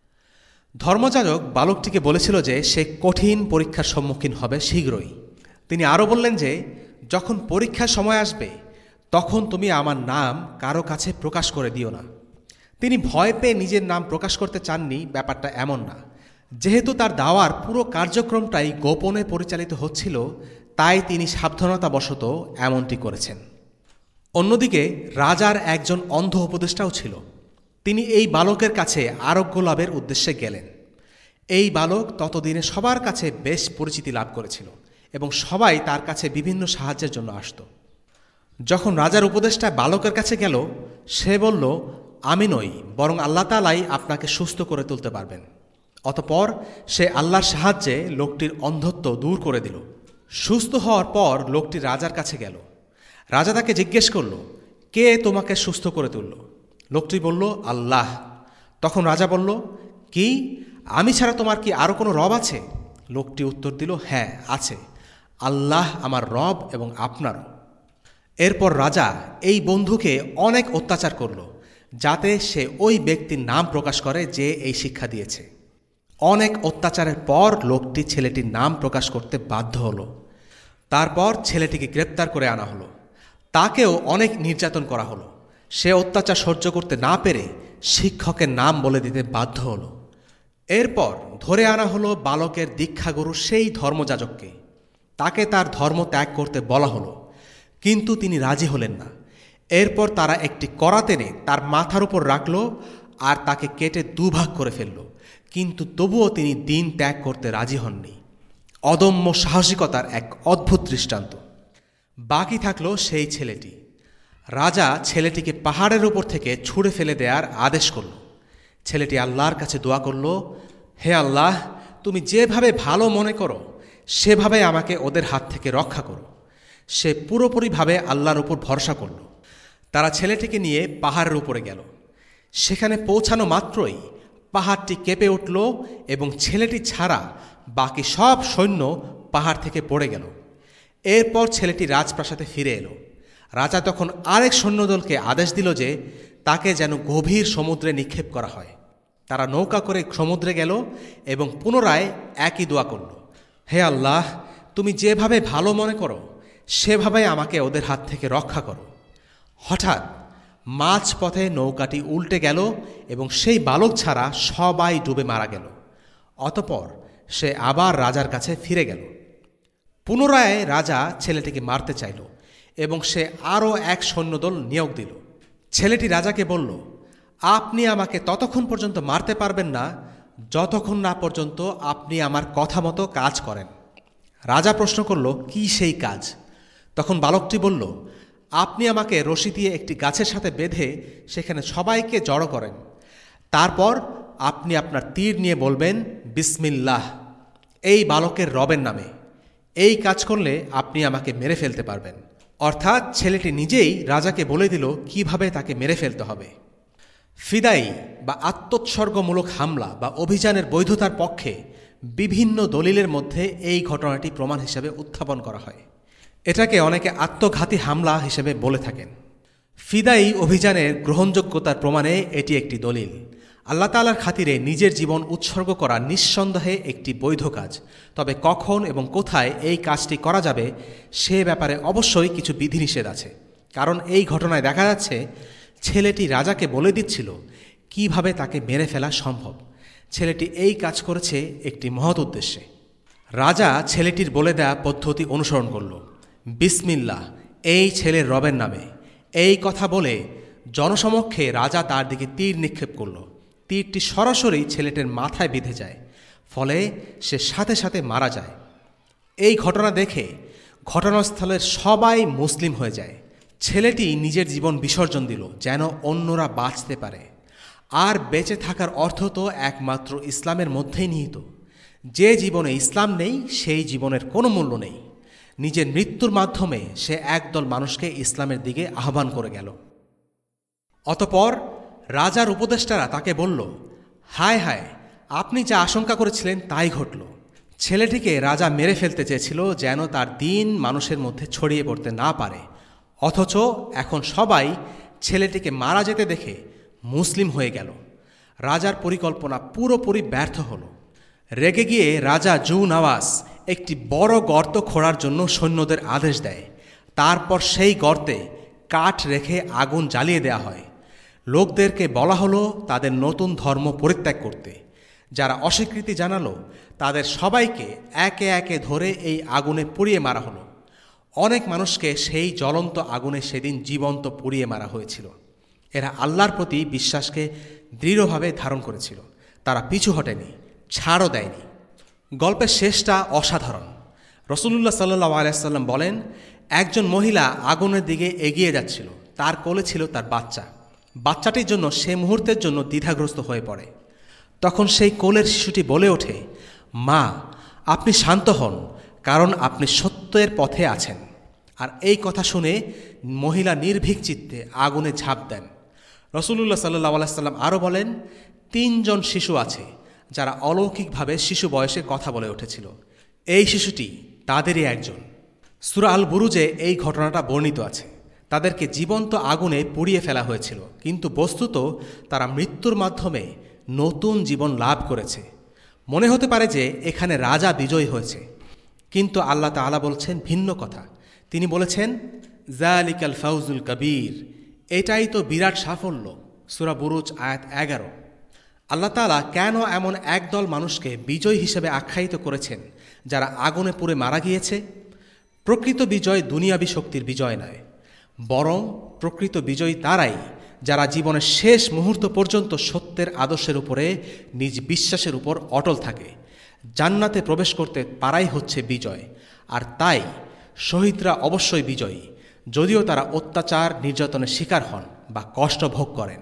ধর্মযাজক বালকটিকে বলেছিল যে সে কঠিন পরীক্ষার সম্মুখীন হবে শীঘ্রই। তিনি আরও বললেন যে যখন পরীক্ষার সময় আসবে, তখন তুমি আমার নাম কারো কাছে প্রকাশ করে দিও না। তিনি ভয় পেয়ে নিজের নাম প্রকাশ করতে চাননি, ব্যাপারটা এমন না। যেহেতু তার দাওয়ার পুরো কার্যক্রমটাই গোপনে পরিচালিত হচ্ছিল, তাই তিনি সাবধানতাবশত এমনটি করেছেন। অন্যদিকে রাজার একজন অন্ধ উপদেষ্টাও ছিল। তিনি এই বালকের কাছে আরোগ্য লাভের উদ্দেশ্যে গেলেন। এই বালক ততদিনে সবার কাছে বেশ পরিচিতি লাভ করেছিল এবং সবাই তার কাছে বিভিন্ন সাহায্যের জন্য আসত। যখন রাজার উপদেষ্টা বালকের কাছে গেল, সে বলল, আমি নই, বরং আল্লাহ তাআলাই আপনাকে সুস্থ করে তুলতে পারবেন। অতঃপর সে আল্লাহর সাহায্যে লোকটির অন্ধত্ব দূর করে দিল। সুস্থ হওয়ার পর লোকটি রাজার কাছে গেল। রাজা তাকে জিজ্ঞেস করল, কে তোমাকে সুস্থ করে তুলল? লোকটি বলল, আল্লাহ। তখন রাজা বলল, কি, আমি ছাড়া তোমার কি আরও কোনো রব আছে? লোকটি উত্তর দিল, হ্যাঁ আছে, আল্লাহ আমার রব এবং আপনারও। এরপর রাজা এই বন্ধুকে অনেক অত্যাচার করল, যাতে সে ওই ব্যক্তির নাম প্রকাশ করে যে এই শিক্ষা দিয়েছে। অনেক অত্যাচারের পর লোকটি ছেলেটির নাম প্রকাশ করতে বাধ্য হলো। তারপর ছেলেটিকে গ্রেপ্তার করে আনা হলো। তাকেও অনেক নির্যাতন করা হলো। সে অত্যাচার সহ্য করতে না পেরে শিক্ষকের নাম বলে দিতে বাধ্য হলো। এরপর ধরে আনা হলো বালকের দীক্ষাগুরু সেই ধর্মযাজককে। তাকে তার ধর্ম ত্যাগ করতে বলা হলো, কিন্তু তিনি রাজি হলেন না। এরপর তারা একটি কড়া টেনে তার মাথার উপর রাখল আর তাকে কেটে দুভাগ করে ফেলল, কিন্তু তবুও তিনি দিন ত্যাগ করতে রাজি হননি। অদম্য সাহসিকতার এক অদ্ভুত দৃষ্টান্ত। বাকি থাকলো সেই ছেলেটি। রাজা ছেলেটিকে পাহাড়ের উপর থেকে ছুঁড়ে ফেলে দেওয়ার আদেশ করল। ছেলেটি আল্লাহর কাছে দোয়া করল, হে আল্লাহ, তুমি যেভাবে ভালো মনে করো সেভাবে আমাকে ওদের হাত থেকে রক্ষা করো। সে পুরোপুরিভাবে আল্লাহর উপর ভরসা করল। তারা ছেলেটিকে নিয়ে পাহাড়ের উপরে গেল। সেখানে পৌঁছানো মাত্রই পাহাড়টি কেঁপে উঠল এবং ছেলেটি ছাড়া বাকি সব সৈন্য পাহাড় থেকে পড়ে গেল। এরপর ছেলেটি রাজপ্রাসাদে ফিরে এলো। রাজা তখন আরেক সৈন্যদলকে আদেশ দিল যে তাকে যেন গভীর সমুদ্রে নিক্ষেপ করা হয়। তারা নৌকা করে সমুদ্রে গেল এবং পুনরায় একই দোয়া করল, হে আল্লাহ, তুমি যেভাবে ভালো মনে করো সেভাবে আমাকে ওদের হাত থেকে রক্ষা করো। হঠাৎ মাঝপথে নৌকাটি উল্টে গেল এবং সেই বালক ছাড়া সবাই ডুবে মারা গেল। অতঃপর সে আবার রাজার কাছে ফিরে গেল। পুনরায় রাজা ছেলেটিকে মারতে চাইল এবং সে আরও এক সৈন্যদল নিয়োগ দিল। ছেলেটি রাজাকে বলল, আপনি আমাকে ততক্ষণ পর্যন্ত মারতে পারবেন না যতক্ষণ না পর্যন্ত আপনি আমার কথা মতো কাজ করেন। রাজা প্রশ্ন করল, কি সেই কাজ? তখন বালকটি বলল, আপনি আমাকে রশি দিয়ে একটি গাছের সাথে বেঁধে সেখানে সবাইকে জড়ো করেন। তারপর আপনি আপনার তীর নিয়ে বলবেন, বিসমিল্লাহ, এই বালকের রবের নামে। এই কাজ করলে আপনি আমাকে মেরে ফেলতে পারবেন। অর্থাৎ ছেলেটি নিজেই রাজাকে বলে দিল কিভাবে তাকে মেরে ফেলতে হবে। ফিদাই বা আত্মোৎসর্গমূলক হামলা বা অভিযানের বৈধতার পক্ষে বিভিন্ন দলিলের মধ্যে এই ঘটনাটি প্রমাণ হিসেবে উত্থাপন করা হয়। এটাকে অনেকে আত্মঘাতী হামলা হিসেবে বলে থাকেন। ফিদাই অভিযানের গ্রহণযোগ্যতার প্রমাণে এটি একটি দলিল। আল্লাহ তাআলার খাতিরে নিজের জীবন উৎসর্গ করা নিঃসন্দেহে একটি বৈধ কাজ। তবে কখন এবং কোথায় এই কাজটি করা যাবে সে ব্যাপারে অবশ্যই কিছু বিধিনিষেধ আছে। কারণ এই ঘটনায় দেখা যাচ্ছে ছেলেটি রাজাকে বলে দিচ্ছিল কিভাবে তাকে মেরে ফেলা সম্ভব। ছেলেটি এই কাজ করেছে একটি মহৎ উদ্দেশ্যে। রাজা ছেলেটির বলে দেয়া পদ্ধতি অনুসরণ করল। বিসমিল্লাহ, এই ছেলের রবের নামে। এই কথা বলে জনসমক্ষে রাজা তার দিকে তীর নিক্ষেপ করল। তীরটি সরাসরি ছেলেটির মাথায় বিঁধে যায়, ফলে সে সাথে সাথে মারা যায়। এই ঘটনা দেখে ঘটনাস্থলের সবাই মুসলিম হয়ে যায়। ছেলেটি নিজের জীবন বিসর্জন দিল যেন অন্যরা বাঁচতে পারে। আর বেঁচে থাকার অর্থ তো একমাত্র ইসলামের মধ্যেই নিহিত। যে জীবনে ইসলাম নেই সেই জীবনের কোনো মূল্য নেই। নিজের মৃত্যুর মাধ্যমে সে একদল মানুষকে ইসলামের দিকে আহ্বান করে গেল। অতঃপর রাজার উপদেষ্টারা তাকে বলল, হায় হায়, আপনি যা আশঙ্কা করেছিলেন তাই ঘটল। ছেলেটিকে রাজা মেরে ফেলতে চেয়েছিল যেন তার দিন মানুষের মধ্যে ছড়িয়ে পড়তে না পারে, অথচ এখন সবাই ছেলেটিকে মারা যেতে দেখে মুসলিম হয়ে গেল। রাজার পরিকল্পনা পুরোপুরি ব্যর্থ হল। রেগে গিয়ে রাজা জু নওয়াজ একটি বড় গর্ত খোঁড়ার জন্য সৈন্যদের আদেশ দেয়। তারপর সেই গর্তে কাঠ রেখে আগুন জ্বালিয়ে দেয়া হয়। লোকদেরকে বলা হলো তাদের নতুন ধর্ম পরিত্যাগ করতে। যারা অস্বীকৃতি জানালো তাদের সবাইকে একে একে ধরে এই আগুনে পুড়িয়ে মারা হলো। অনেক মানুষকে সেই জ্বলন্ত আগুনে সেদিন জীবন্ত পুড়িয়ে মারা হয়েছিল। এরা আল্লাহর প্রতি বিশ্বাসকে দৃঢ়ভাবে ধারণ করেছিল। তারা পিছু হটেনি, ছাড়ও দেয়নি। গল্পের শেষটা অসাধারণ। রাসূলুল্লাহ সাল্লাল্লাহু আলাইহি ওয়াসাল্লাম বলেন, একজন মহিলা আগুনের দিকে এগিয়ে যাচ্ছিল। তার কোলে ছিল তার বাচ্চা। বাচ্চাটির জন্য সে মুহূর্তের জন্য দ্বিধাগ্রস্ত হয়ে পড়ে। তখন সেই কোলের শিশুটি বলে ওঠে, মা, আপনি শান্ত হন, কারণ আপনি সত্যের পথে আছেন। আর এই কথা শুনে মহিলা নির্ভীক চিত্তে আগুনে ঝাঁপ দেন। রাসূলুল্লাহ সাল্লাল্লাহু আলাইহি ওয়াসাল্লাম আরও বলেন, 3 জন শিশু আছে যারা অলৌকিকভাবে শিশু বয়সে কথা বলে উঠেছিল। এই শিশুটি তাদেরই একজন। সূরা আল বুরুজে এই ঘটনাটা বর্ণিত আছে। তাদেরকে জীবন্ত আগুনে পুড়িয়ে ফেলা হয়েছিল, কিন্তু বস্তুত তারা মৃত্যুর মাধ্যমে নতুন জীবন লাভ করেছে। মনে হতে পারে যে এখানে রাজা বিজয়ী হয়েছে, কিন্তু আল্লাহ তাআলা বলছেন ভিন্ন কথা। তিনি বলেছেন, যালিকাল ফাউজুল কবির, এটাই তো বিরাট সাফল্য। সূরা বুরুজ আয়াত 11। আল্লাহ তাআলা কেন এমন একদল মানুষকে বিজয়ী হিসেবে আখ্যায়িত করেছেন যারা আগুনে পুড়ে মারা গিয়েছে? প্রকৃত বিজয় দুনিয়াবী শক্তির বিজয় নয়, বরং প্রকৃত বিজয়ী তারাই যারা জীবনের শেষ মুহূর্ত পর্যন্ত সত্যের আদর্শের উপরে নিজ বিশ্বাসের উপর অটল থাকে। জান্নাতে প্রবেশ করতে পারাই হচ্ছে বিজয়। আর তাই শহীদরা অবশ্যই বিজয়ী, যদিও তারা অত্যাচার নির্যাতনের শিকার হন বা কষ্ট ভোগ করেন।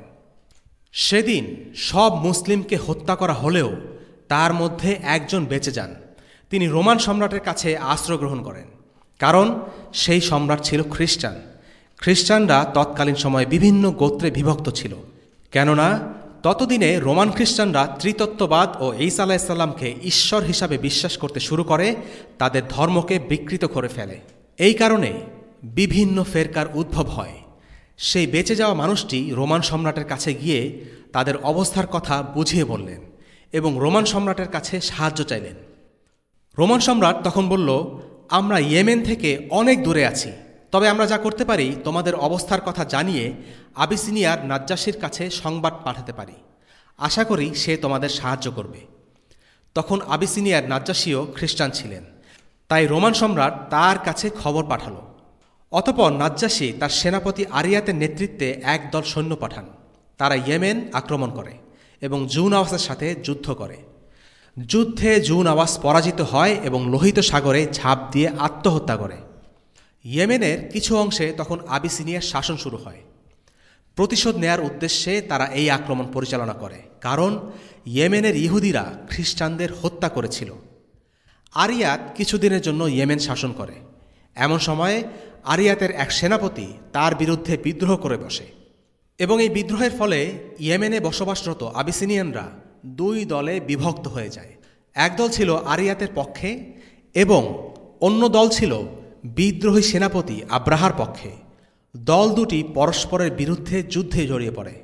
সেদিন সব মুসলিমকে হত্যা করা হলেও তার মধ্যে একজন বেঁচে যান। তিনি রোমান সম্রাটের কাছে আশ্রয় গ্রহণ করেন, কারণ সেই সম্রাট ছিল খ্রিস্টান। খ্রিস্টানরা তৎকালীন সময়ে বিভিন্ন গোত্রে বিভক্ত ছিল, কেননা ততদিনে রোমান খ্রিস্টানরা ত্রিতত্ত্ববাদ ও ঈসা আলাইহিস সালামকে ঈশ্বর হিসাবে বিশ্বাস করতে শুরু করে, তাদের ধর্মকে বিকৃত করে ফেলে। এই কারণে বিভিন্ন ফেরকার উদ্ভব হয়। সেই বেঁচে যাওয়া মানুষটি রোমান সম্রাটের কাছে গিয়ে তাদের অবস্থার কথা বুঝিয়ে বললেন এবং রোমান সম্রাটের কাছে সাহায্য চাইলেন। রোমান সম্রাট তখন বলল, আমরা ইয়েমেন থেকে অনেক দূরে আছি, তবে আমরা যা করতে পারি তোমাদের অবস্থার কথা জানিয়ে আবিসিনিয়ার নাজ্জাশীর কাছে সংবাদ পাঠাতে পারি। আশা করি সে তোমাদের সাহায্য করবে। তখন আবিসিনিয়ার নাজ্জাশীও খ্রিস্টান ছিলেন, তাই রোমান সম্রাট তার কাছে খবর পাঠালো। অতঃপর নাজ্জাশী তার সেনাপতি আরিয়াতের নেতৃত্বে একদল সৈন্য পাঠান। তারা ইয়েমেন আক্রমণ করে এবং জুনাওয়াসের সাথে যুদ্ধ করে। যুদ্ধে জুনাওয়াস পরাজিত হয় এবং লোহিত সাগরে ঝাঁপ দিয়ে আত্মহত্যা করে। ইয়েমেনের কিছু অংশে তখন আবিসিনিয়ার শাসন শুরু হয়। প্রতিশোধ নেয়ার উদ্দেশ্যে তারা এই আক্রমণ পরিচালনা করে, কারণ ইয়েমেনের ইহুদিরা খ্রিস্টানদের হত্যা করেছিল। আরিয়াত কিছুদিনের জন্য ইয়েমেন শাসন করে। এমন সময়ে আরিয়াতের এক সেনাপতি তার বিরুদ্ধে বিদ্রোহ করে বসে এবং এই বিদ্রোহের ফলে ইয়েমেনে বসবাসরত আবিসিনিয়ানরা দুই দলে বিভক্ত হয়ে যায়। একদল ছিল আরিয়াতের পক্ষে এবং অন্য দল ছিল বিদ্রোহী সেনাপতি আব্রাহার পক্ষে। দল দুটি পরস্পরের বিরুদ্ধে যুদ্ধে জড়িয়ে পড়ে।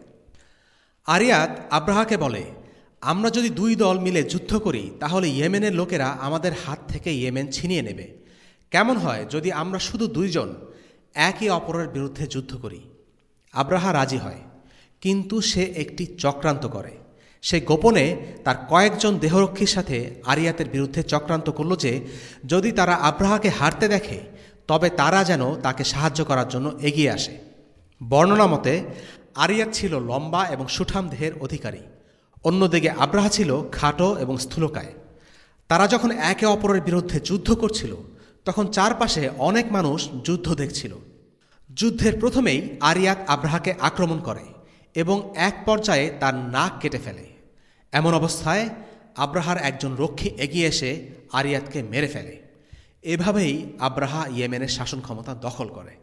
আরিয়াত আব্রাহাকে বলে, আমরা যদি দুই দল মিলে যুদ্ধ করি তাহলে ইয়েমেনের লোকেরা আমাদের হাত থেকে ইয়েমেন ছিনিয়ে নেবে। কেমন হয় যদি আমরা শুধু দুইজন একে অপরের বিরুদ্ধে যুদ্ধ করি? আব্রাহা রাজি হয়, কিন্তু সে একটি চক্রান্ত করে। সে গোপনে তার কয়েকজন দেহরক্ষীর সাথে আরিয়াতের বিরুদ্ধে চক্রান্ত করল যে যদি তারা আব্রাহাকে হারতে দেখে তবে তারা যেন তাকে সাহায্য করার জন্য এগিয়ে আসে। বর্ণনা মতে আরিয়াত ছিল লম্বা এবং সুঠাম দেহের অধিকারী, অন্যদিকে আব্রাহা ছিল খাটো এবং স্থূলকায়। তারা যখন একে অপরের বিরুদ্ধে যুদ্ধ করছিল তখন চারপাশে অনেক মানুষ যুদ্ধ দেখছিল। যুদ্ধের প্রথমেই আরিয়াত আব্রাহাকে আক্রমণ করে এবং এক পর্যায়ে তার নাক কেটে ফেলে। এমন অবস্থায় আব্রাহার একজন রক্ষী এগিয়ে এসে আরিয়াতকে মেরে ফেলে। এভাবেই আব্রাহা ইয়েমেনের শাসন ক্ষমতা দখল করে।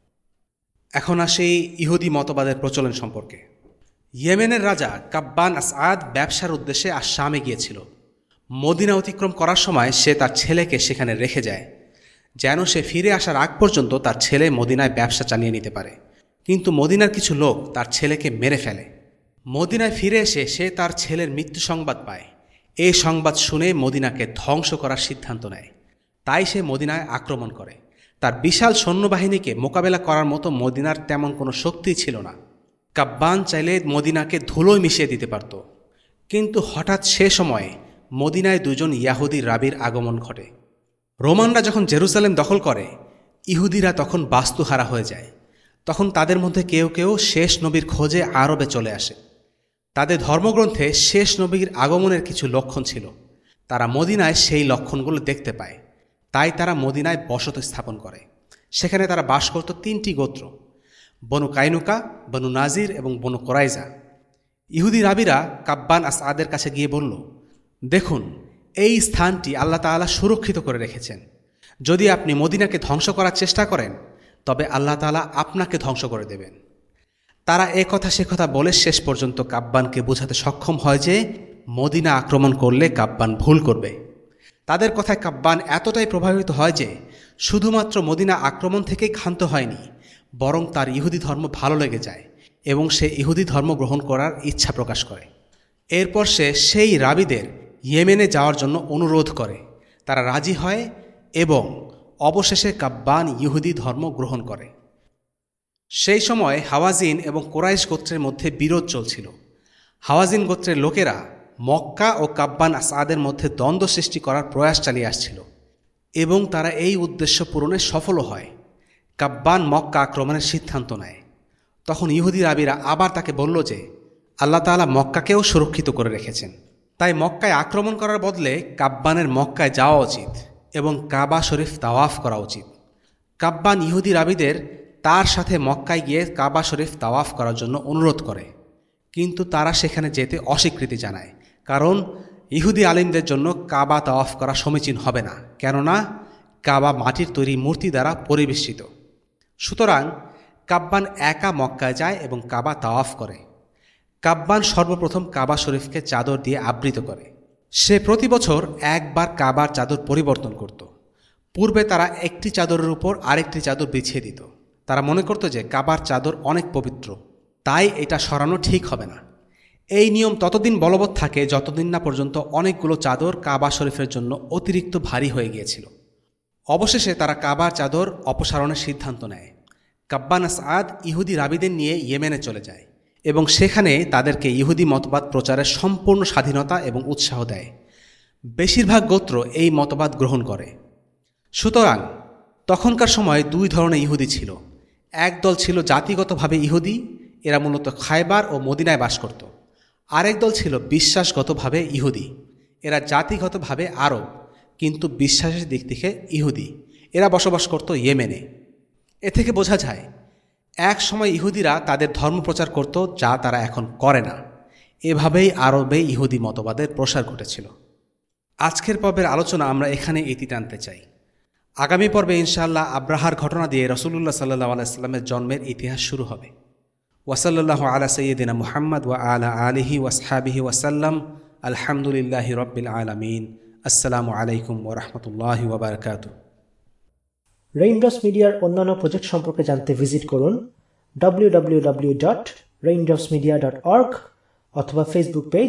এখন আসি ইহুদি মতবাদের প্রচলন সম্পর্কে। ইয়েমেনের রাজা কাব্বান আসআদ ব্যবসার উদ্দেশ্যে শামে গিয়েছিল। মদিনা অতিক্রম করার সময় সে তার ছেলেকে সেখানে রেখে যায়, যেন সে ফিরে আসার আগ পর্যন্ত তার ছেলে মদিনায় ব্যবসা চালিয়ে নিতে পারে। কিন্তু মদিনার কিছু লোক তার ছেলেকে মেরে ফেলে। মদিনায় ফিরে এসে সে তার ছেলের মৃত্যু সংবাদ পায়। এই সংবাদ শুনে মদিনাকে ধ্বংস করার সিদ্ধান্ত নেয়। তাই সে মদিনায় আক্রমণ করে। তার বিশাল সৈন্যবাহিনীকে মোকাবেলা করার মতো মদিনার তেমন কোনো শক্তি ছিল না। কাব্বান চাইলে মদিনাকে ধুলোয় মিশিয়ে দিতে পারত, কিন্তু হঠাৎ সে সময়ে মদিনায় দুজন ইয়াহুদি রাবির আগমন ঘটে। রোমানরা যখন জেরুজালেম দখল করে, ইহুদিরা তখন বাস্তুহারা হয়ে যায়। তখন তাদের মধ্যে কেউ কেউ শেষ নবীর খোঁজে আরবে চলে আসে। তাদের ধর্মগ্রন্থে শেষ নবীর আগমনের কিছু লক্ষণ ছিল। তারা মদিনায় সেই লক্ষণগুলো দেখতে পায়, তাই তারা মদিনায় বসতি স্থাপন করে। সেখানে তারা বাস করত তিনটি গোত্র, বনু কাইনুকা, বনু নাজির এবং বনু কোরাইজা। ইহুদি রাবিরা কাব্বান আসআদের কাছে গিয়ে বলল, দেখুন, এই স্থানটি আল্লাহ তাআলা সুরক্ষিত করে রেখেছেন। যদি আপনি মদিনাকে ধ্বংস করার চেষ্টা করেন তবে আল্লাহ তাআলা আপনাকে ধ্বংস করে দেবেন। তারা এ কথা সে কথা বলে শেষ পর্যন্ত কাব্বানকে বোঝাতে সক্ষম হয় যে মদিনা আক্রমণ করলে কাব্বান ভুল করবে। তাদের কথায় কাব্বান এতটাই প্রভাবিত হয় যে শুধুমাত্র মদিনা আক্রমণ থেকেই ক্ষান্ত হয়নি, বরং তার ইহুদি ধর্ম ভালো লেগে যায় এবং সে ইহুদি ধর্ম গ্রহণ করার ইচ্ছা প্রকাশ করে। এরপর সে সেই রাবিদের ইয়েমেনে যাওয়ার জন্য অনুরোধ করে। তারা রাজি হয় এবং অবশেষে কাব্বান ইহুদি ধর্ম গ্রহণ করে। সেই সময় হাওয়াজিন এবং কোরাইশ গোত্রের মধ্যে বিরোধ চলছিল। হাওয়াজিন গোত্রের লোকেরা মক্কা ও কাব্বান আসাদের মধ্যে দ্বন্দ্ব সৃষ্টি করার প্রয়াস চালিয়ে আসছিল এবং তারা এই উদ্দেশ্য পূরণে সফলও হয়। কাব্বান মক্কা আক্রমণের সিদ্ধান্ত নেয়। তখন ইহুদি রাবিরা আবার তাকে বলল যে আল্লাহ তাআলা মক্কাকেও সুরক্ষিত করে রেখেছেন, তাই মক্কায় আক্রমণ করার বদলে কাব্বানের মক্কায় যাওয়া উচিত এবং কাবা শরীফ তাওয়াফ করা উচিত। কাব্বান ইহুদি রাবিদের তার সাথে মক্কায় গিয়ে কাবা শরীফ তাওয়াফ করার জন্য অনুরোধ করে, কিন্তু তারা সেখানে যেতে অস্বীকৃতি জানায়, কারণ ইহুদি আলিমদের জন্য কাবা তাওয়াফ করা সমীচীন হবে না, কেননা কাবা মাটির তৈরি মূর্তি দ্বারা পরিবেষ্টিত। সুতরাং কাব্বান একা মক্কায় যায় এবং কাবা তাওয়াফ করে। কাব্বান সর্বপ্রথম কাবা শরীফকে চাদর দিয়ে আবৃত করে। সে প্রতি বছর একবার কাবার চাদর পরিবর্তন করত। পূর্বে তারা একটি চাদরের উপর আরেকটি চাদর বিছিয়ে দিত। তারা মনে করত যে কাবার চাদর অনেক পবিত্র, তাই এটা সরানো ঠিক হবে না। এই নিয়ম ততদিন বলবৎ থাকে যতদিন না পর্যন্ত অনেকগুলো চাদর কাবা শরীফের জন্য অতিরিক্ত ভারী হয়ে গিয়েছিল। অবশেষে তারা কাবার চাদর অপসারণের সিদ্ধান্ত নেয়। কাব্বান আসাদ ইহুদি রাবিদের নিয়ে ইয়েমেনে চলে যায় এবং সেখানে তাদেরকে ইহুদি মতবাদ প্রচারের সম্পূর্ণ স্বাধীনতা এবং উৎসাহ দেয়। বেশিরভাগ গোত্র এই মতবাদ গ্রহণ করে। সুতরাং তখনকার সময় দুই ধরনের ইহুদি ছিল। এক দল ছিল জাতিগতভাবে ইহুদি, এরা মূলত খায়বার ও মদিনায় বাস করত। আরেক দল ছিল বিশ্বাসগতভাবে ইহুদি, এরা জাতিগতভাবে আরব কিন্তু বিশ্বাসের দিক থেকে ইহুদি, এরা বসবাস করত ইয়েমেনে। এ থেকে বোঝা যায় এক সময় ইহুদিরা তাদের ধর্ম প্রচার করত, যা তারা এখন করে না। এভাবেই আরবে ইহুদি মতবাদের প্রসার ঘটেছিল। আজকের পর্বের আলোচনা আমরা এখানে ইতি টানতে চাই। আগামী পর্বে ইনশাআল্লাহ আব্রাহার ঘটনা দিয়ে রাসূলুল্লাহ সাল্লাল্লাহু আলাইহি ওয়াসাল্লামের জন্মের ইতিহাস শুরু হবে। ওয়াসাল্লাল্লাহু আলা সাইয়্যিদিনা মুহাম্মদ ওয়া আলা আলিহি ওয়াসহাবিহি ওয়াসাল্লাম। আলহামদুলিল্লাহি রাব্বিল আলামিন। আসসালামু আলাইকুম ওয়া রাহমাতুল্লাহি ওয়া বারাকাতুহু। রেইনড্রপস মিডিয়ার অন্যান্য প্রজেক্ট সম্পর্কে জানতে ভিজিট করুন www.raindropsmedia.org অথবা ফেসবুক পেজ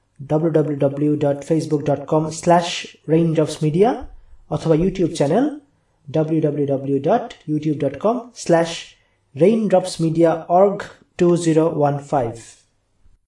www.facebook.com/raindropsmedia অথবা ইউটিউব চ্যানেল www.youtube.com/raindropsmediaorg2015